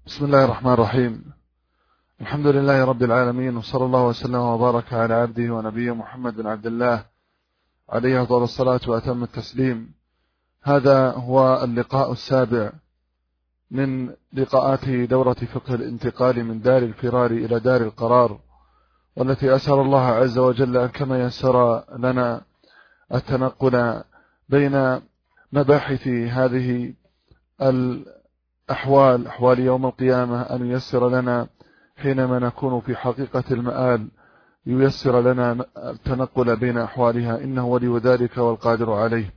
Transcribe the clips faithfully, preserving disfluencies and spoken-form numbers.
بسم الله الرحمن الرحيم. الحمد لله رب العالمين، وصلى الله وسلم وبارك على عبده ونبيه محمد بن عبد الله عليه أفضل الصلاة وأتم التسليم. هذا هو اللقاء السابع من لقاءات دورة فقه الانتقال من دار الفرار إلى دار القرار، والتي أسأل الله عز وجل كما يسر لنا التنقل بين مباحث هذه الأحوال أحوال يوم القيامة أن ييسر لنا حينما نكون في حقيقة المآل، ييسر لنا التنقل بين أحوالها، إنه ولي ذلك والقادر عليه.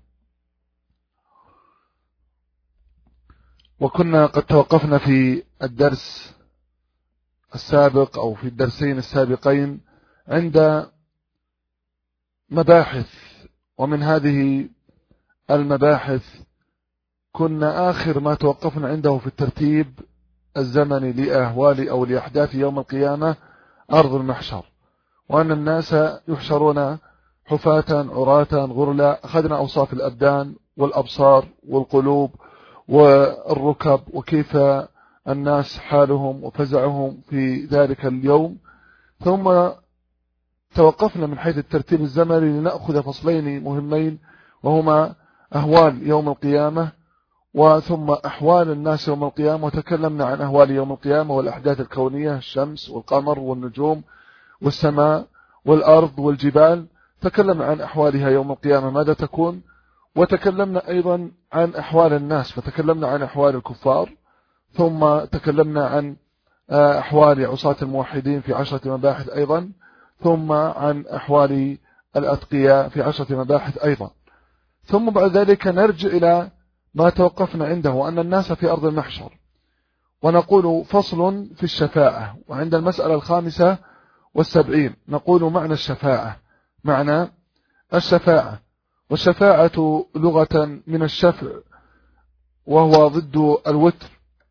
وكنا قد توقفنا في الدرس السابق أو في الدرسين السابقين عند مباحث، ومن هذه المباحث كنا آخر ما توقفنا عنده في الترتيب الزمني لأهوال أو لأحداث يوم القيامة أرض المحشر، وأن الناس يحشرون حفاة عراة غرلا. أخذنا أوصاف الأبدان والأبصار والقلوب والركب، وكيف الناس حالهم وفزعهم في ذلك اليوم. ثم توقفنا من حيث الترتيب الزمني لنأخذ فصلين مهمين، وهما أهوال يوم القيامة وثم أحوال الناس يوم القيامة. وتكلمنا عن أهوال يوم القيامة والأحداث الكونية، الشمس والقمر والنجوم والسماء والأرض والجبال، تكلمنا عن أحوالها يوم القيامة ماذا تكون. وتكلمنا أيضا عن أحوال الناس، فتكلمنا عن أحوال الكفار، ثم تكلمنا عن أحوال عصاة الموحدين في عشرة مباحث أيضا، ثم عن أحوال الأتقياء في عشرة مباحث أيضا. ثم بعد ذلك نرجع إلى ما توقفنا عنده، أن الناس في أرض المحشر، ونقول فصل في الشفاعة. وعند المسألة الخامسة والسبعين نقول معنى الشفاعة. معنى الشفاعة، والشفاعة لغة من الشفع، وهو ضد الوتر،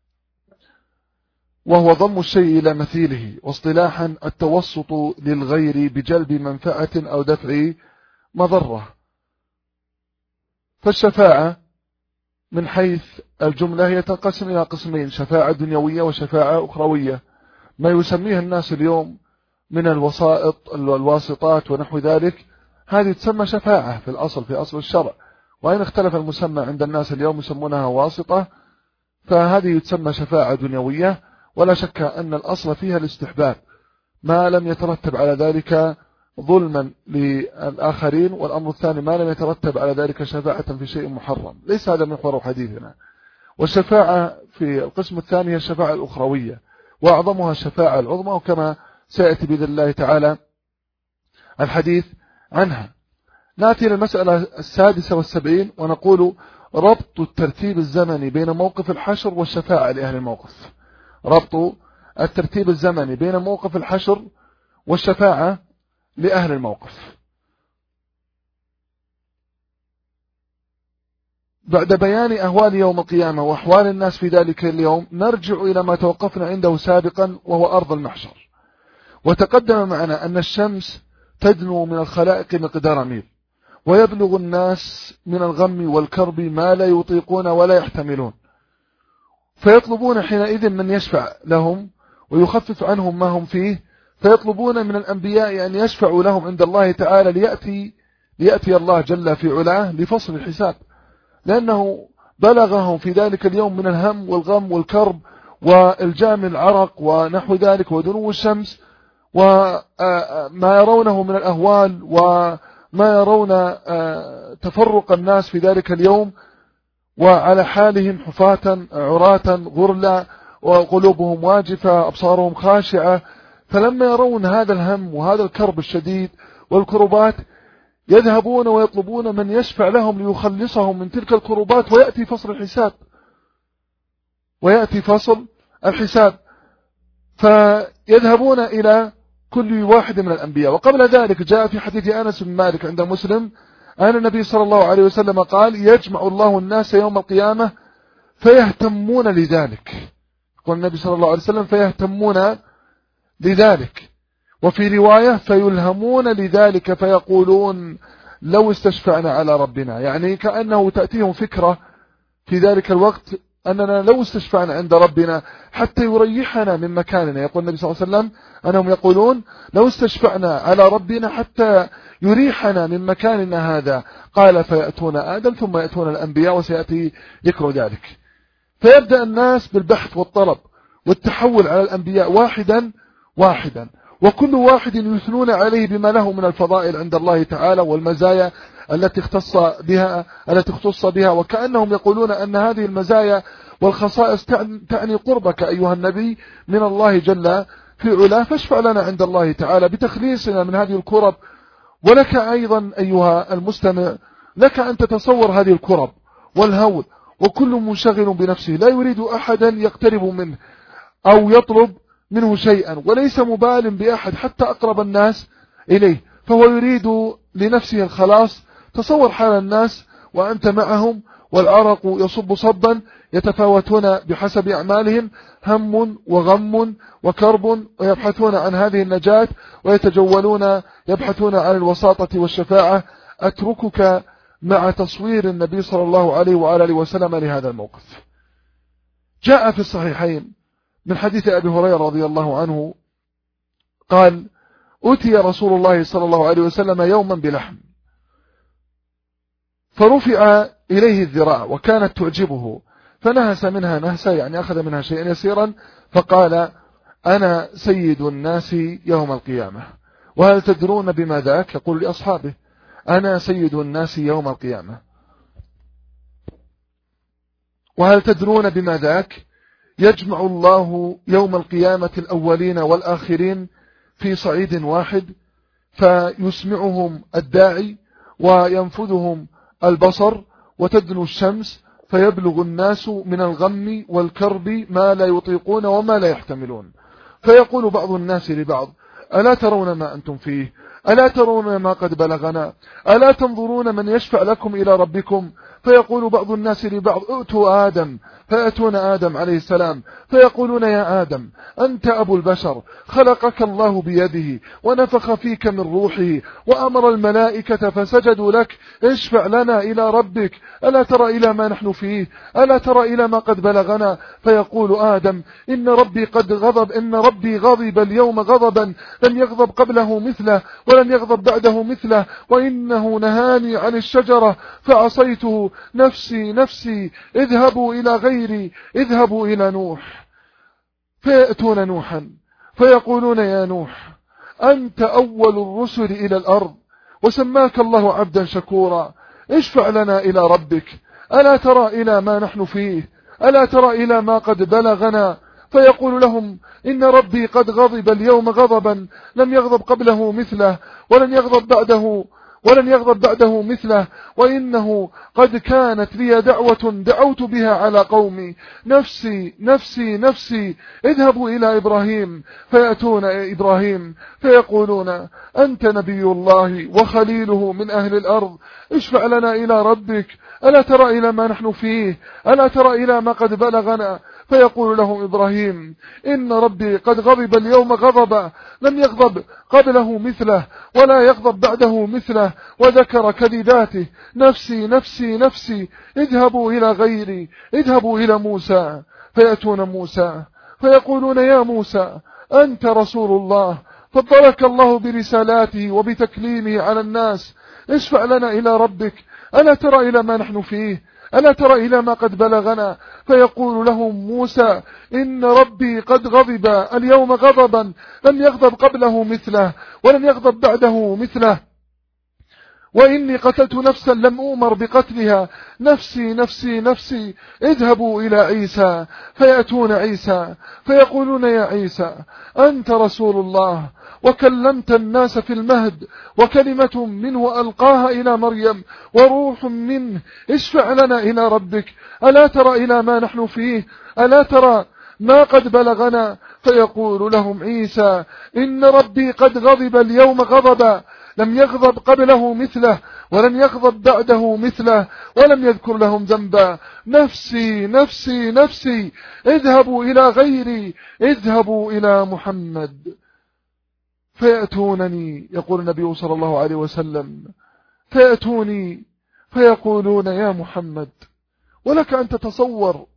وهو ضم الشيء إلى مثيله، واصطلاحا التوسط للغير بجلب منفعة أو دفع مضرة. فالشفاعة من حيث الجملة هي تنقسم إلى قسمين: شفاعة دنيوية وشفاعة أخروية. ما يسميه الناس اليوم من الوسائط الواسطات ونحو ذلك، هذه تسمى شفاعة في الأصل في أصل الشرع، وإن اختلف المسمى عند الناس اليوم يسمونها واسطة، فهذه تسمى شفاعة دنيوية. ولا شك أن الأصل فيها الاستحباب ما لم يترتب على ذلك ظلما للآخرين، والأمر الثاني ما لم يترتب على ذلك شفاعة في شيء محرم. ليس هذا محور حديثنا. والشفاعة في القسم الثاني هي الشفاعة الأخروية، وأعظمها الشفاعة العظمى، وكما سيأتي بإذن الله تعالى الحديث عنها. نأتي إلى المسألة السادسة والسبعين، ونقول ربط الترتيب الزمني بين موقف الحشر والشفاعة لأهل الموقف. ربط الترتيب الزمني بين موقف الحشر والشفاعة لأهل الموقف. بعد بيان أهوال يوم القيامة وأحوال الناس في ذلك اليوم، نرجع إلى ما توقفنا عنده سابقا، وهو أرض المحشر. وتقدم معنا أن الشمس تدنو من الخلائق مقدار ميل، ويبلغ الناس من الغم والكرب ما لا يطيقون ولا يحتملون، فيطلبون حينئذ من يشفع لهم ويخفف عنهم ما هم فيه، فيطلبون من الأنبياء أن يشفعوا لهم عند الله تعالى ليأتي, ليأتي الله جل في علاه لفصل الحساب، لأنه بلغهم في ذلك اليوم من الهم والغم والكرب والجام العرق ونحو ذلك ودنو الشمس، وما يرونه من الأهوال وما يرون تفرق الناس في ذلك اليوم، وعلى حالهم حفاة عراة غرلا وقلوبهم واجفة أبصارهم خاشعة. فلما يرون هذا الهم وهذا الكرب الشديد والكربات، يذهبون ويطلبون من يشفع لهم ليخلصهم من تلك الكربات، ويأتي فصل الحساب ويأتي فصل الحساب فيذهبون إلى كل واحد من الأنبياء. وقبل ذلك جاء في حديث أنس بن مالك عند مسلم أن النبي صلى الله عليه وسلم قال: يجمع الله الناس يوم القيامة فيهتمون لذلك. يقول النبي صلى الله عليه وسلم: فيهتمون لذلك. وفي رواية: فيلهمون لذلك فيقولون لو استشفعنا على ربنا. يعني كأنه تأتيهم فكرة في ذلك الوقت أننا لو استشفعنا عند ربنا حتى يريحنا من مكاننا. يقول النبي صلى الله عليه وسلم أنهم يقولون لو استشفعنا على ربنا حتى يريحنا من مكاننا هذا، قال فيأتون آدم ثم يأتون الأنبياء وسيأتي ذكر ذلك. فيبدأ الناس بالبحث والطلب والتحول على الأنبياء واحدا واحدا، وكل واحد يثنون عليه بما له من الفضائل عند الله تعالى والمزايا التي اختص بها التي اختص بها، وكأنهم يقولون أن هذه المزايا والخصائص تعني قربك أيها النبي من الله جل في علاه، فاشفع لنا عند الله تعالى بتخليصنا من هذه الكرب. ولك أيضا أيها المستمع لك أن تتصور هذه الكرب والهول، وكل منشغل بنفسه لا يريد أحدا يقترب منه أو يطلب منه شيئا، وليس مبال بأحد حتى أقرب الناس إليه، فهو يريد لنفسه الخلاص. تصور حال الناس وأنت معهم والعرق يصب صبا، يتفاوتون بحسب أعمالهم، هم وغم وكرب، ويبحثون عن هذه النجاة ويتجولون يبحثون عن الوساطة والشفاعة. أتركك مع تصوير النبي صلى الله عليه وآله وسلم لهذا الموقف. جاء في الصحيحين من حديث أبي هريرة رضي الله عنه قال: أتي رسول الله صلى الله عليه وسلم يوما بلحم، فرفع إليه الذراع وكانت تعجبه، فنهس منها نهسا، يعني أخذ منها شيئا يسيرا، فقال: أنا سيد الناس يوم القيامة، وهل تدرون بما ذاك؟ يقول لأصحابه: أنا سيد الناس يوم القيامة، وهل تدرون بما ذاك؟ يجمع الله يوم القيامة الأولين والآخرين في صعيد واحد، فيسمعهم الداعي وينفذهم البصر، وتدنو الشمس، فيبلغ الناس من الغم والكرب ما لا يطيقون وما لا يحتملون، فيقول بعض الناس لبعض: ألا ترون ما أنتم فيه؟ ألا ترون ما قد بلغنا؟ ألا تنظرون من يشفع لكم إلى ربكم؟ فيقول بعض الناس لبعض: ائتوا آدم، فيأتون آدم عليه السلام، فيقولون: يا آدم، أنت أبو البشر، خلقك الله بيده ونفخ فيك من روحه وأمر الملائكة فسجدوا لك، اشفع لنا إلى ربك، ألا ترى إلى ما نحن فيه؟ ألا ترى إلى ما قد بلغنا؟ فيقول آدم: إن ربي قد غضب إن ربي غضب اليوم غضبا لم يغضب قبله مثله ولم يغضب بعده مثله، وإنه نهاني عن الشجرة فعصيته، نفسي نفسي، اذهبوا إلى غيري، اذهبوا إلى نوح. فيأتون نوحا فيقولون: يا نوح، أنت أول الرسل إلى الأرض، وسماك الله عبدا شكورا، اشفع لنا إلى ربك، ألا ترى إلى ما نحن فيه؟ ألا ترى إلى ما قد بلغنا؟ فيقول لهم: إن ربي قد غضب اليوم غضبا لم يغضب قبله مثله ولن يغضب بعده ولن يغضب بعده مثله، وإنه قد كانت لي دعوة دعوت بها على قومي، نفسي نفسي نفسي، اذهبوا إلى إبراهيم. فيأتون إبراهيم فيقولون: أنت نبي الله وخليله من أهل الأرض، اشفع لنا إلى ربك، ألا ترى إلى ما نحن فيه؟ ألا ترى إلى ما قد بلغنا؟ فيقول لهم إبراهيم: إن ربي قد غضب اليوم غضبا لم يغضب قبله مثله ولا يغضب بعده مثله، وذكر كذباته، نفسي نفسي نفسي، اذهبوا إلى غيري، اذهبوا إلى موسى. فيأتون موسى فيقولون: يا موسى، أنت رسول الله، فضلك الله برسالاته وبتكليمه على الناس، اشفع لنا إلى ربك، ألا ترى إلى ما نحن فيه؟ ألا ترى إلى ما قد بلغنا؟ فيقول لهم موسى: إن ربي قد غضب اليوم غضبا لم يغضب قبله مثله ولم يغضب بعده مثله، وإني قتلت نفسا لم أؤمر بقتلها، نفسي نفسي نفسي، اذهبوا إلى عيسى. فيأتون عيسى فيقولون: يا عيسى، أنت رسول الله وكلمت الناس في المهد، وكلمة منه ألقاها إلى مريم وروح منه، اشفع لنا إلى ربك، ألا ترى إلى ما نحن فيه؟ ألا ترى ما قد بلغنا؟ فيقول لهم عيسى: إن ربي قد غضب اليوم غضبا لم يغضب قبله مثله ولم يغضب بعده مثله، ولم يذكر لهم ذنبا، نفسي نفسي نفسي، اذهبوا إلى غيري، اذهبوا إلى محمد. فيأتونني، يقول النبي صلى الله عليه وسلم، فيأتوني فيقولون: يا محمد، ولك أن تتصور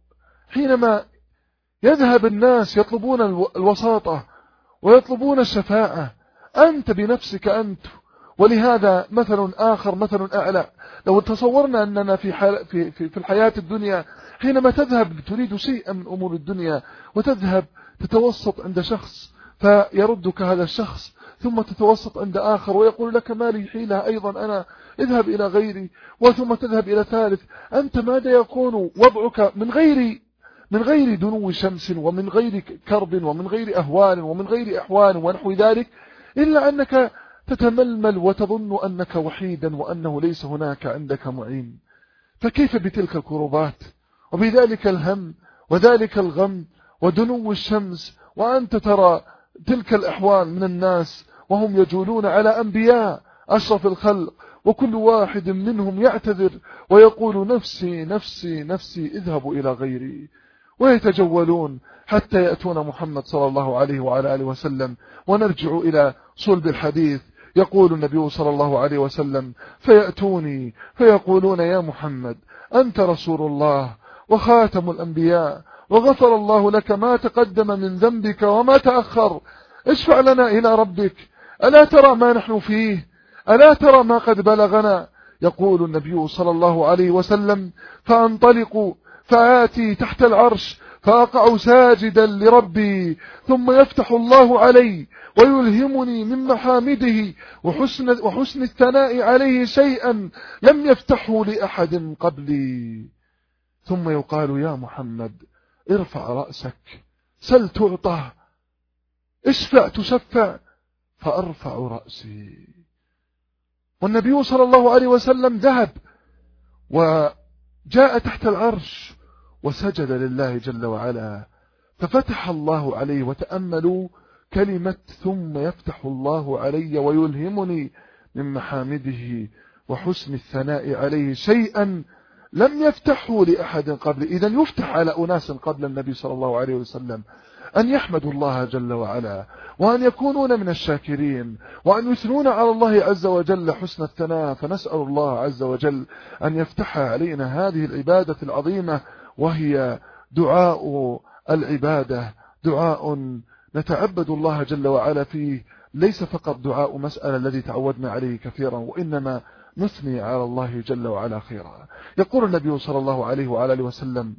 حينما يذهب الناس يطلبون الوساطة ويطلبون الشفاعة، أنت بنفسك أنت. ولهذا مثل آخر، مثل أعلى، لو تصورنا أننا في, في, في, في الحياة الدنيا حينما تذهب تريد شيئا من أمور الدنيا وتذهب تتوسط عند شخص فيردك هذا الشخص، ثم تتوسط عند آخر ويقول لك ما لي حيلة أيضا أنا، اذهب إلى غيري، وثم تذهب إلى ثالث. أنت ماذا يكون وضعك من غير من غير دنو شمس ومن غير كرب ومن غير أهوال ومن غير أحوال ونحو ذلك، إلا أنك تتململ وتظن أنك وحيدا وأنه ليس هناك عندك معين. فكيف بتلك الكربات وبذلك الهم وذلك الغم ودنو الشمس، وأنت ترى تلك الأحوال من الناس وهم يجولون على أنبياء أشرف الخلق، وكل واحد منهم يعتذر ويقول نفسي نفسي نفسي اذهبوا إلى غيري، ويتجولون حتى يأتون محمد صلى الله عليه وعلى آله وسلم. ونرجع إلى صلب الحديث، يقول النبي صلى الله عليه وسلم فيأتوني فيقولون يا محمد أنت رسول الله وخاتم الأنبياء وغفر الله لك ما تقدم من ذنبك وما تأخر، اشفع لنا إلى ربك، ألا ترى ما نحن فيه، ألا ترى ما قد بلغنا. يقول النبي صلى الله عليه وسلم فأنطلق فآتي تحت العرش فأقع ساجدا لربي، ثم يفتح الله علي ويلهمني من محامده وحسن, وحسن الثناء عليه شيئا لم يفتحه لأحد قبلي، ثم يقال يا محمد ارفع رأسك سل تعطى اشفع تشفع، فأرفع رأسي. والنبي صلى الله عليه وسلم ذهب وجاء تحت العرش وسجد لله جل وعلا، ففتح الله عليه. وتأملوا كلمة ثم يفتح الله علي ويلهمني من محامده وحسن الثناء عليه شيئا لم يفتحه لأحد قبل. إذن يفتح على أناس قبل النبي صلى الله عليه وسلم أن يحمدوا الله جل وعلا، وأن يكونون من الشاكرين، وأن يثنون على الله عز وجل حسن الثناء. فنسأل الله عز وجل أن يفتح علينا هذه العبادة العظيمة، وهي دعاء العبادة، دعاء نتعبد الله جل وعلا فيه، ليس فقط دعاء مسألة الذي تعودنا عليه كثيرا، وإنما نثني على الله جل وعلا خيرا. يقول النبي صلى الله عليه وعلى آله وسلم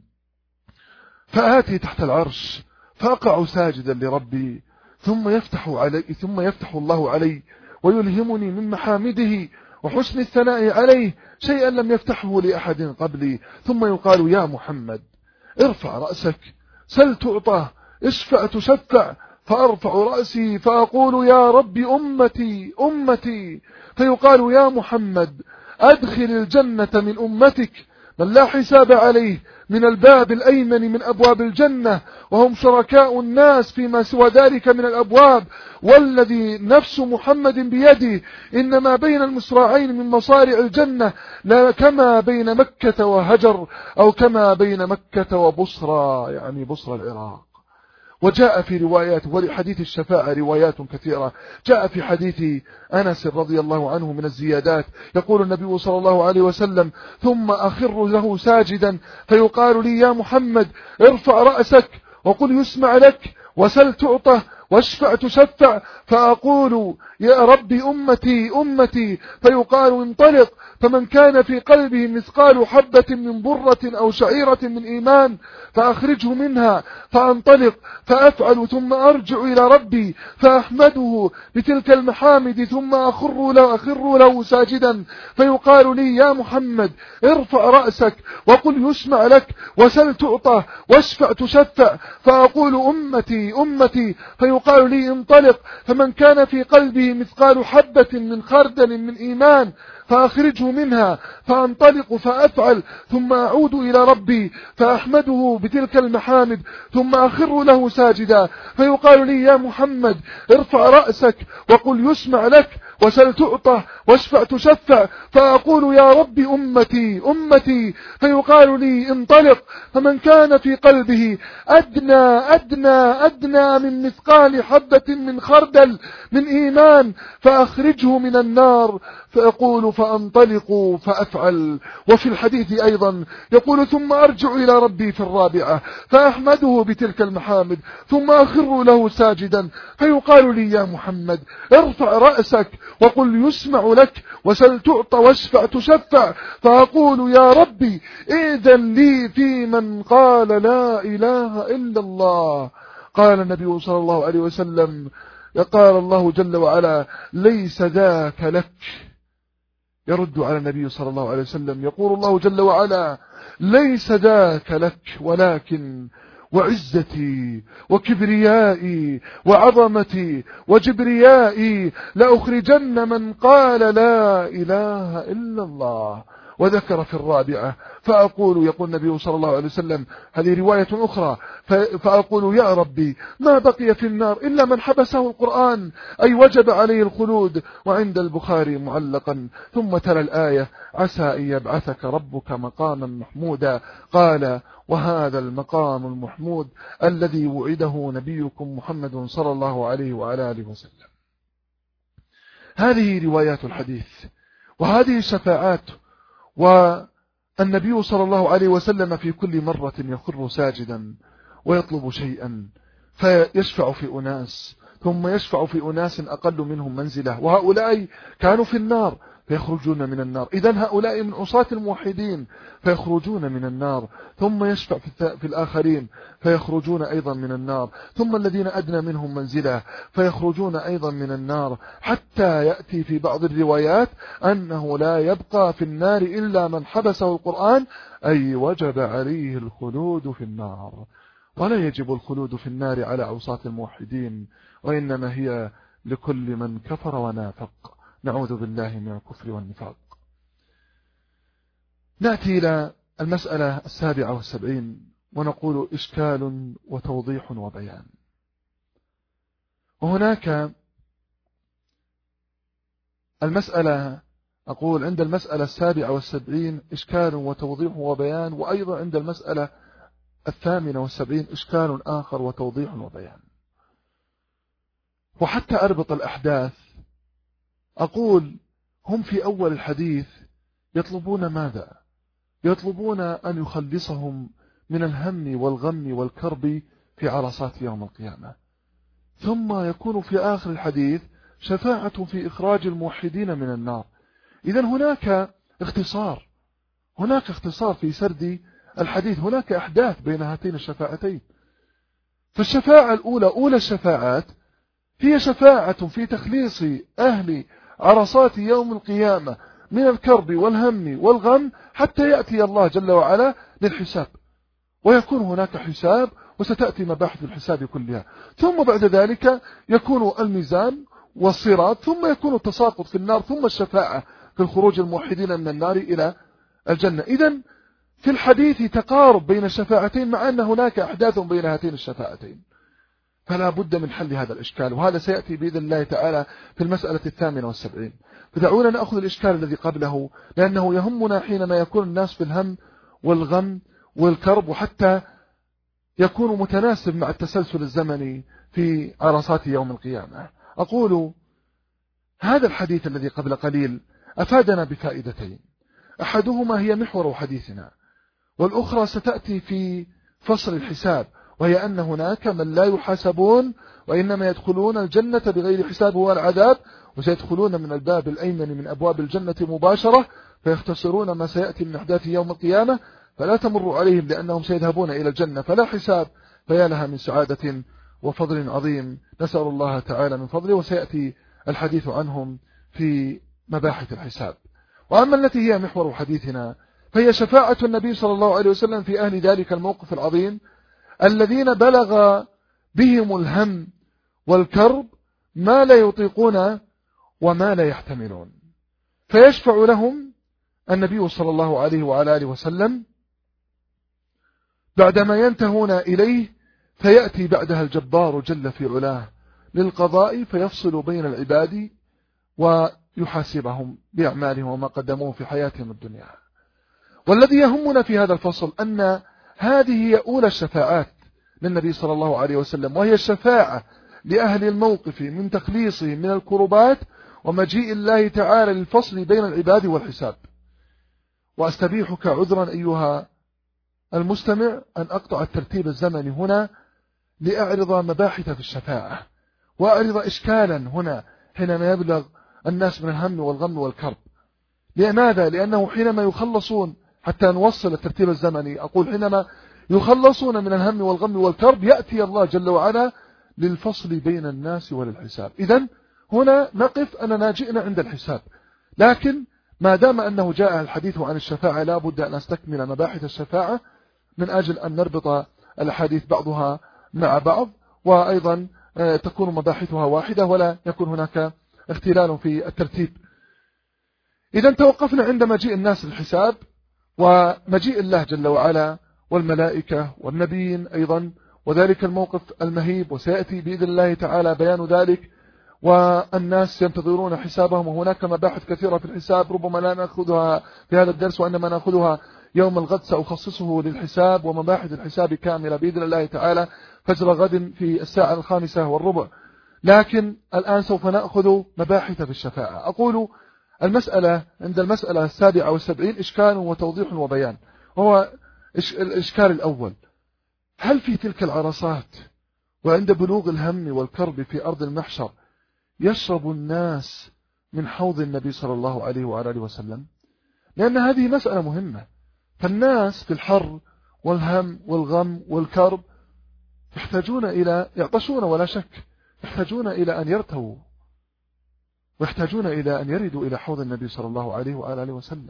فآتي تحت العرش فأقع ساجدا لربي، ثم يفتح علي ثم يفتح الله علي ويلهمني من محامده وحسن الثناء عليه شيئا لم يفتحه لأحد قبلي، ثم يقال يا محمد ارفع رأسك سل تعطى اشفع تشفع، فأرفع رأسي فأقول يا رب أمتي أمتي، فيقال يا محمد أدخل الجنة من أمتك من لا حساب عليه من الباب الأيمن من أبواب الجنة، وهم شركاء الناس فيما سوى ذلك من الأبواب، والذي نفس محمد بيده إنما بين المصراعين من مصارع الجنة لا كما بين مكة وهجر، أو كما بين مكة وبصرى، يعني بصرى العراق. وجاء في روايات، ولحديث الشفاعة روايات كثيرة، جاء في حديث أنس رضي الله عنه من الزيادات، يقول النبي صلى الله عليه وسلم ثم أخر له ساجدا فيقال لي يا محمد ارفع رأسك وقل يسمع لك وسل تعطى واشفع تشفع، فأقول يا ربي أمتي أمتي، فيقال انطلق، فمن كان في قلبه مثقال حبة من برة أو شعيرة من إيمان فأخرجه منها، فأنطلق فأفعل ثم أرجع إلى ربي فأحمده بتلك المحامد، ثم أخر له, أخر له ساجدا، فيقال لي يا محمد ارفع رأسك وقل يسمع لك وسل تعطى واشفع تشفع، فأقول أمتي أمتي، فيقال لي انطلق، فمن كان في قلبه مثقال حبة من خردل من إيمان فأخرجه منها، فأنطلق فأفعل ثم أعود إلى ربي فأحمده بتلك المحامد، ثم أخر له ساجدا، فيقال لي يا محمد ارفع رأسك وقل يسمع لك وسل تعطى واشفع تشفع، فأقول يا رب أمتي أمتي، فيقال لي انطلق، فمن كان في قلبه أدنى أدنى أدنى من مثقال حبة من خردل من إيمان فأخرجه من النار، فأقول فأنطلق فأفعل. وفي الحديث أيضا يقول ثم أرجع إلى ربي في الرابعة فأحمده بتلك المحامد، ثم أخر له ساجدا، فيقال لي يا محمد ارفع رأسك وقل يسمع لك، وسل تعطى واشفع تشفع، فأقول يا ربي إذن لي في من قال لا إله إلا الله. قال النبي صلى الله عليه وسلم، قال الله جل وعلا ليس ذاك لك. يرد على النبي صلى الله عليه وسلم يقول الله جل وعلا ليس ذاك لك، ولكن وعزتي وكبريائي وعظمتي وجبريائي لأخرجن من قال لا إله إلا الله. وذكر في الرابعة فأقول، يقول النبي صلى الله عليه وسلم، هذه رواية أخرى، فأقول يا ربي ما بقي في النار إلا من حبسه القرآن أي وجب عليه الخلود. وعند البخاري معلقا ثم تلا الآية عسى أن يبعثك ربك مقاما محمودا. قال وهذا المقام المحمود الذي وعده نبيكم محمد صلى الله عليه وعلى آله وسلم. هذه روايات الحديث وهذه الشفاعات. والنبي صلى الله عليه وسلم في كل مرة يخر ساجدا ويطلب شيئا فيشفع في أناس، ثم يشفع في أناس أقل منهم منزلة، وهؤلاء كانوا في النار فيخرجون من النار. إذن هؤلاء من عصاة الموحدين فيخرجون من النار، ثم يشفع في الآخرين فيخرجون أيضا من النار، ثم الذين أدنى منهم منزلة فيخرجون أيضا من النار، حتى يأتي في بعض الروايات أنه لا يبقى في النار إلا من حبسه القرآن أي وجب عليه الخلود في النار. ولا يجب الخلود في النار على عصاة الموحدين، وإنما هي لكل من كفر ونافق، نعوذ بالله من الكفر والنفاق. نأتي إلى المسألة السابعة والسبعين ونقول إشكال وتوضيح وبيان. وهناك المسألة، أقول عند المسألة السابعة والسبعين إشكال وتوضيح وبيان، وأيضا عند المسألة الثامنة والسبعين إشكال آخر وتوضيح وبيان. وحتى أربط الأحداث أقول هم في أول الحديث يطلبون ماذا؟ يطلبون أن يخلصهم من الهم والغم والكرب في عرصات يوم القيامة، ثم يكون في آخر الحديث شفاعة في إخراج الموحدين من النار. إذن هناك اختصار، هناك اختصار في سرد الحديث، هناك أحداث بين هاتين الشفاعتين. فالشفاعة الأولى أولى الشفاعات هي شفاعة في تخليص أهل عرصات يوم القيامة من الكرب والهم والغم حتى يأتي الله جل وعلا للحساب، ويكون هناك حساب وستأتي مباحث الحساب كلها، ثم بعد ذلك يكون الميزان والصراط، ثم يكون التساقط في النار، ثم الشفاعة في الخروج الموحدين من النار إلى الجنة. إذن في الحديث تقارب بين الشفاعتين مع أن هناك أحداث بين هاتين الشفاعتين، فلا بد من حل هذا الإشكال، وهذا سيأتي بإذن الله تعالى في المسألة الثامنة والسبعين. فدعونا نأخذ الإشكال الذي قبله، لأنه يهمنا حينما يكون الناس في الهم والغم والكرب، وحتى يكون متناسب مع التسلسل الزمني في عرصات يوم القيامة. أقول هذا الحديث الذي قبل قليل أفادنا بفائدتين، أحدهما هي محور حديثنا، والأخرى ستأتي في فصل الحساب، وهي أن هناك من لا يحاسبون وإنما يدخلون الجنة بغير حساب والعذاب، وسيدخلون من الباب الأيمن من أبواب الجنة مباشرة فيختصرون ما سيأتي من أحداث يوم القيامة، فلا تمر عليهم لأنهم سيذهبون إلى الجنة فلا حساب، فيا لها من سعادة وفضل عظيم، نسأل الله تعالى من فضله، وسيأتي الحديث عنهم في مباحث الحساب. وأما التي هي محور حديثنا فهي شفاعة النبي صلى الله عليه وسلم في أهل ذلك الموقف العظيم الذين بلغ بهم الهم والكرب ما لا يطيقون وما لا يحتملون، فيشفع لهم النبي صلى الله عليه وعلى آله وسلم بعدما ينتهون إليه، فيأتي بعدها الجبار جل في علاه للقضاء فيفصل بين العباد ويحاسبهم بأعمالهم وما قدموه في حياتهم الدنيا. والذي يهمنا في هذا الفصل أن هذه هي أولى الشفاعات للنبي صلى الله عليه وسلم، وهي الشفاعة لأهل الموقف من تخليصهم من الكربات ومجيء الله تعالى للفصل بين العباد والحساب. وأستبيحك عذرا أيها المستمع أن أقطع الترتيب الزمني هنا لأعرض مباحث في الشفاعة، وأعرض إشكالا هنا حينما يبلغ الناس من الهم والغم والكرب. لماذا؟ لأنه حينما يخلصون، حتى نوصل الترتيب الزمني، أقول حينما يخلصون من الهم والغم والكرب يأتي الله جل وعلا للفصل بين الناس وللحساب. إذن هنا نقف أننا جئنا عند الحساب، لكن ما دام أنه جاء الحديث عن الشفاعة لا بد أن نستكمل مباحث الشفاعة من أجل أن نربط الحديث بعضها مع بعض، وأيضا تكون مباحثها واحدة ولا يكون هناك اختلال في الترتيب. إذن توقفنا عند مجيء الناس للحساب ومجيء الله جل وعلا والملائكة والنبيين أيضا، وذلك الموقف المهيب، وسيأتي بإذن الله تعالى بيان ذلك، والناس ينتظرون حسابهم. وهناك مباحث كثيرة في الحساب ربما لا نأخذها في هذا الدرس، وإنما نأخذها يوم الغد سأخصصه للحساب ومباحث الحساب كاملة بإذن الله تعالى فجر غد في الساعة الخامسة والربع. لكن الآن سوف نأخذ مباحث في الشفاعة. أقول المسألة عند المسألة السابعة والسبعين إشكال وتوضيح وبيان. هو الإشكال الأول: هل في تلك العرصات وعند بلوغ الهم والكرب في أرض المحشر يشرب الناس من حوض النبي صلى الله عليه وآله وسلم؟ لأن هذه مسألة مهمة. فالناس في الحر والهم والغم والكرب يحتاجون إلى يعطشون ولا شك، يحتاجون إلى أن يرتووا، ويحتاجون إلى أن يردوا إلى حوض النبي صلى الله عليه وآله وسلم.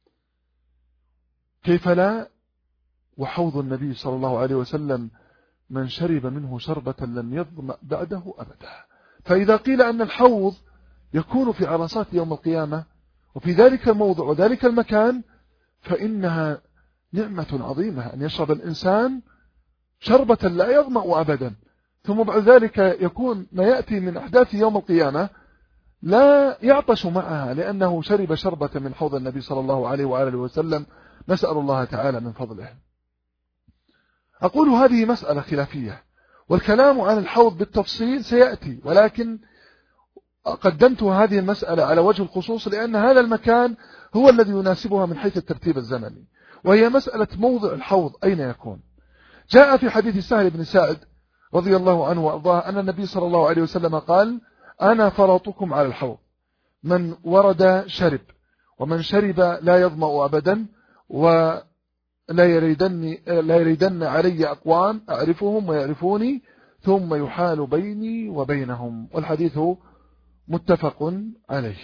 كيف لا؟ وحوض النبي صلى الله عليه وسلم من شرب منه شربة لم يظمأ بعده أبدا. فإذا قيل أن الحوض يكون في عرصات يوم القيامة وفي ذلك الموضع وذلك المكان، فإنها نعمة عظيمة أن يشرب الإنسان شربة لا يظمأ أبدا، ثم بعد ذلك يكون ما يأتي من أحداث يوم القيامة لا يعطش معها لأنه شرب شربة من حوض النبي صلى الله عليه وآله وسلم. نسأل الله تعالى من فضله. أقول هذه مسألة خلافية، والكلام عن الحوض بالتفصيل سيأتي، ولكن قدمت هذه المسألة على وجه الخصوص لأن هذا المكان هو الذي يناسبها من حيث الترتيب الزمني، وهي مسألة موضع الحوض أين يكون. جاء في حديث سهل بن سعد رضي الله عنه وأرضاه أن النبي صلى الله عليه وسلم قال: أنا فرطكم على الحوض، من ورد شرب، ومن شرب لا يظمأ أبدا، ولا يريدن, لا يريدن علي أقوام أعرفهم ويعرفوني ثم يحال بيني وبينهم. والحديث متفق عليه.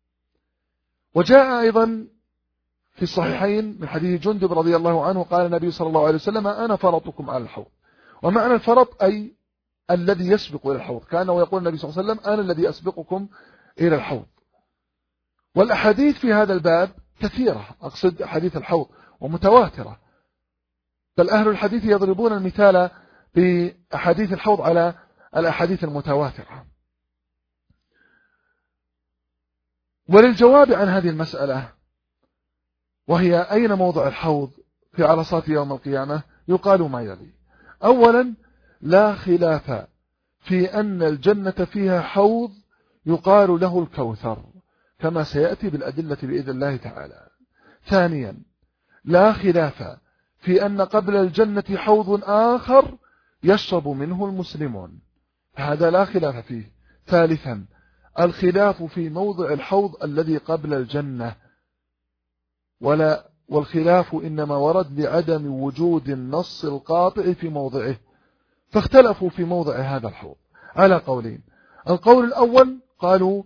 وجاء أيضا في الصحيحين من حديث جندب رضي الله عنه قال النبي صلى الله عليه وسلم: أنا فرطكم على الحوض. ومعنى الفرط أي الذي يسبق إلى الحوض، كان ويقول النبي صلى الله عليه وسلم: أنا الذي أسبقكم إلى الحوض. والأحاديث في هذا الباب كثيرة، أقصد حديث الحوض، ومتواترة، بل أهل الحديث يضربون المثال بأحاديث الحوض على الأحاديث المتواترة. وللجواب عن هذه المسألة وهي أين موضع الحوض في عرصات يوم القيامة يقال ما يلي: أولا، لا خلاف في أن الجنة فيها حوض يقال له الكوثر كما سيأتي بالأدلة بإذن الله تعالى. ثانيا، لا خلاف في أن قبل الجنة حوض آخر يشرب منه المسلمون، هذا لا خلاف فيه. ثالثا، الخلاف في موضع الحوض الذي قبل الجنة، ولا والخلاف إنما ورد لعدم وجود النص القاطع في موضعه، فاختلفوا في موضع هذا الحوض على قولين. القول الأول قالوا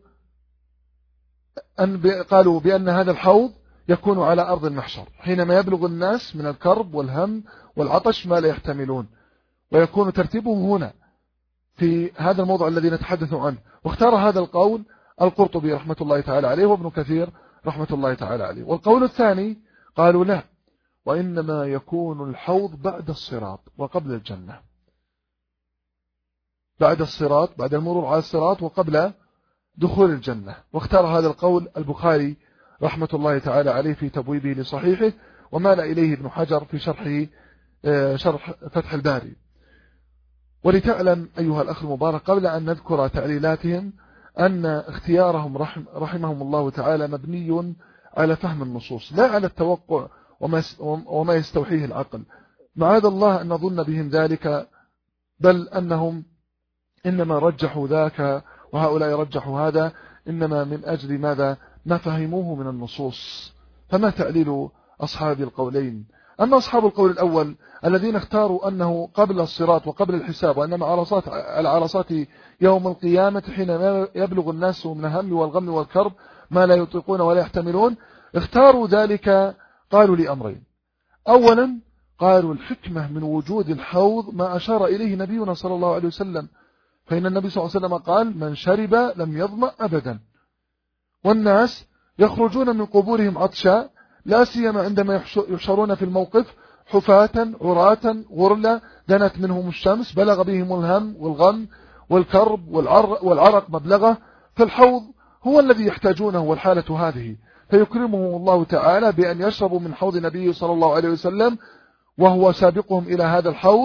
أن قالوا بأن هذا الحوض يكون على أرض المحشر حينما يبلغ الناس من الكرب والهم والعطش ما لا يحتملون، ويكون ترتيبه هنا في هذا الموضع الذي نتحدث عنه. واختار هذا القول القرطبي رحمة الله تعالى عليه وابن كثير رحمة الله تعالى عليه. والقول الثاني قالوا لا، وإنما يكون الحوض بعد الصراط وقبل الجنة، بعد الصراط، بعد المرور على الصراط وقبل دخول الجنة. واختار هذا القول البخاري رحمة الله تعالى عليه في تبويبه لصحيحه، ومال إليه ابن حجر في شرحه شرح فتح الباري. ولتعلم أيها الأخ المبارك قبل أن نذكر تعليلاتهم أن اختيارهم رحم رحمهم الله تعالى مبني على فهم النصوص لا على التوقع وما يستوحيه العقل. معاذ الله أن نظن بهم ذلك، بل أنهم إنما رجحوا ذاك وهؤلاء رجحوا هذا إنما من أجل ماذا؟ ما فهموه من النصوص. فما تعليل أصحاب القولين؟ أما أصحاب القول الأول الذين اختاروا أنه قبل الصراط وقبل الحساب، وأنما عرصات العرصات يوم القيامة حين يبلغ الناس من الهم والغم والكرب ما لا يطيقون ولا يحتملون، اختاروا ذلك قالوا لأمرين. أولا قالوا الحكمة من وجود الحوض ما أشار إليه نبينا صلى الله عليه وسلم، فإن النبي صلى الله عليه وسلم قال من شرب لم يظمأ أبدا، والناس يخرجون من قبورهم عطشا لا سيما عندما يحشرون في الموقف حفاة عراة غرلا دنت منهم الشمس بلغ بهم الهم والغم والكرب والعرق مبلغه، فالحوض هو الذي يحتاجونه والحالة هذه، فيكرمهم الله تعالى بأن يشربوا من حوض نبيه صلى الله عليه وسلم وهو سابقهم إلى هذا الحوض.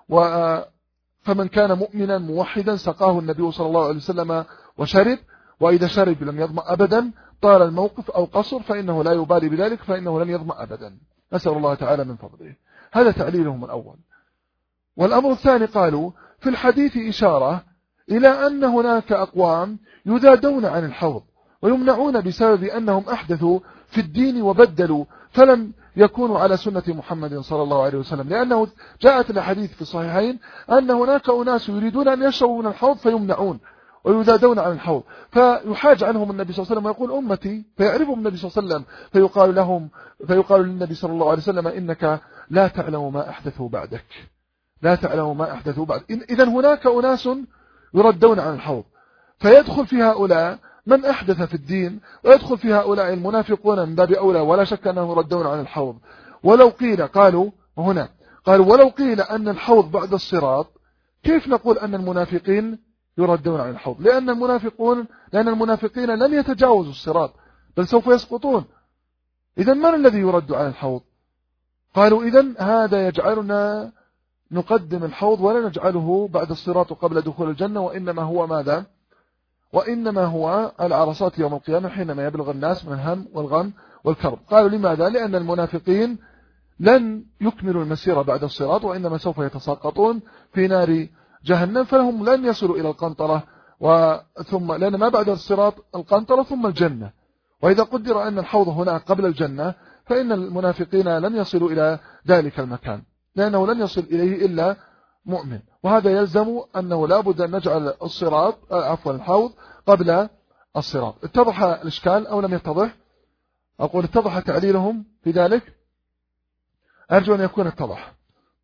فمن كان مؤمنا موحدا سقاه النبي صلى الله عليه وسلم وشرب، وإذا شرب لم يظمأ أبدا طال الموقف أو قصر فإنه لا يبالي بذلك فإنه لن يظمأ أبدا، نسأل الله تعالى من فضله. هذا تعليلهم الأول. والأمر الثاني قالوا في الحديث إشارة إلى أن هناك أقوام يذادون عن الحوض ويمنعون بسبب أنهم أحدثوا في الدين وبدلوا فلم يكونوا على سنة محمد صلى الله عليه وسلم، لأنه جاءت الحديث في الصحيحين أن هناك أناس يريدون أن يشربوا من الحوض فيمنعون ويذادون عن الحوض، فيحاج عنهم النبي صلى الله عليه وسلم ويقول أمتي، فيعرفهم النبي صلى الله عليه وسلم فيقال لهم فيقال للنبي صلى الله عليه وسلم إنك لا تعلم ما أحدثوا بعدك، لا تعلم ما أحدثوا بعد. إذن هناك أناس يردون عن الحوض، فيدخل في هؤلاء من أحدث في الدين، ويدخل في هؤلاء المنافقون من باب أولى ولا شك أنهم يردون عن الحوض. ولو قيل قالوا وهنا قالوا ولو قيل أن الحوض بعد الصراط كيف نقول أن المنافقين يردون عن الحوض؟ لأن المنافقون لأن المنافقين لن يتجاوزوا الصراط بل سوف يسقطون. إذن من الذي يرد عن الحوض؟ قالوا إذن هذا يجعلنا نقدم الحوض ولا نجعله بعد الصراط قبل دخول الجنة، وإنما هو ماذا؟ وإنما هو العرصات يوم القيامة حينما يبلغ الناس من الهم والغم والكرب. قالوا لماذا؟ لأن المنافقين لن يكملوا المسيرة بعد الصراط وإنما سوف يتساقطون في نار جهنم، فلهم لن يصلوا إلى القنطرة وثم لأن ما بعد الصراط القنطرة ثم الجنة، وإذا قدر أن الحوض هنا قبل الجنة فإن المنافقين لن يصلوا إلى ذلك المكان لأنه لن يصل إليه إلا مؤمن، وهذا يلزم أنه لا بد أن نجعل الصراط عفوا الحوض قبل الصراط. اتضح الإشكال أو لم يتضح؟ أقول اتضح تعليلهم في ذلك، أرجو أن يكون اتضح.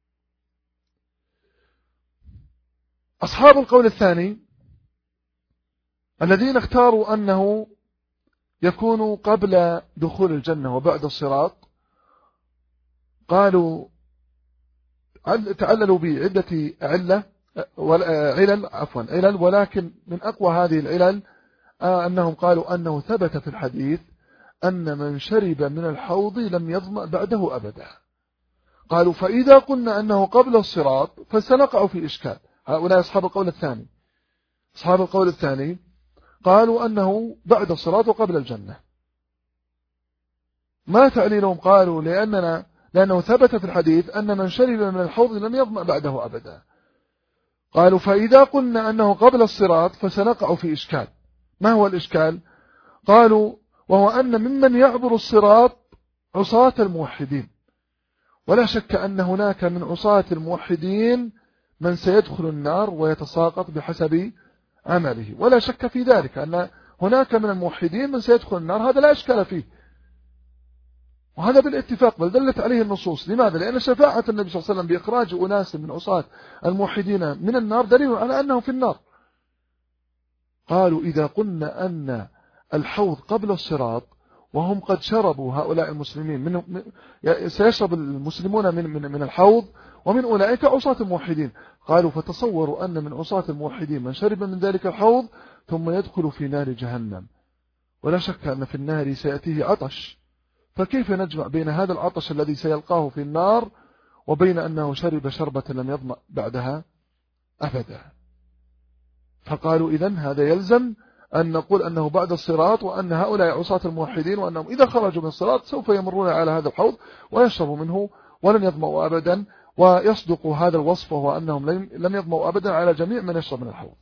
أصحاب القول الثاني الذين اختاروا أنه يكون قبل دخول الجنة وبعد الصراط قالوا تعللوا بعدة علة علل عفوا علل ولكن من أقوى هذه العلل أنهم قالوا أنه ثبت في الحديث أن من شرب من الحوض لم يظمأ بعده أبدا. قالوا فإذا قلنا أنه قبل الصراط فسنقع في إشكال. هؤلاء أصحاب القول الثاني أصحاب القول الثاني قالوا أنه بعد الصراط وقبل الجنة. ما تعليلهم؟ قالوا لأننا لأنه ثبت في الحديث أن من شرب من الحوض لم يظمأ بعده أبدا. قالوا فإذا قلنا أنه قبل الصراط فسنقع في إشكال. ما هو الإشكال؟ قالوا وهو أن ممن يعبر الصراط عصاة الموحدين، ولا شك أن هناك من عصاة الموحدين من سيدخل النار ويتساقط بحسب عمله، ولا شك في ذلك أن هناك من الموحدين من سيدخل النار، هذا لا إشكال فيه، وهذا بالاتفاق بل دلت عليه النصوص. لماذا؟ لأن شفاعة النبي صلى الله عليه وسلم بإخراج أناس من عصاة الموحدين من النار دليل على أنهم في النار. قالوا إذا قلنا أن الحوض قبل الصراط وهم قد شربوا هؤلاء المسلمين من سيشرب المسلمون من من من الحوض، ومن أولئك عصاة الموحدين. قالوا فتصوروا أن من عصاة الموحدين من شرب من ذلك الحوض ثم يدخل في نار جهنم، ولا شك أن في النار سيأتيه عطش، فكيف نجمع بين هذا العطش الذي سيلقاه في النار وبين أنه شرب شربة لم يظمأ بعدها أبدا؟ فقالوا إذن هذا يلزم أن نقول أنه بعد الصراط، وأن هؤلاء عصاة الموحدين، وأنهم إذا خرجوا من الصراط سوف يمرون على هذا الحوض ويشربوا منه ولن يظمأوا أبدا، ويصدق هذا الوصف وهو أنهم لم يظمأوا أبدا على جميع من يشرب من الحوض.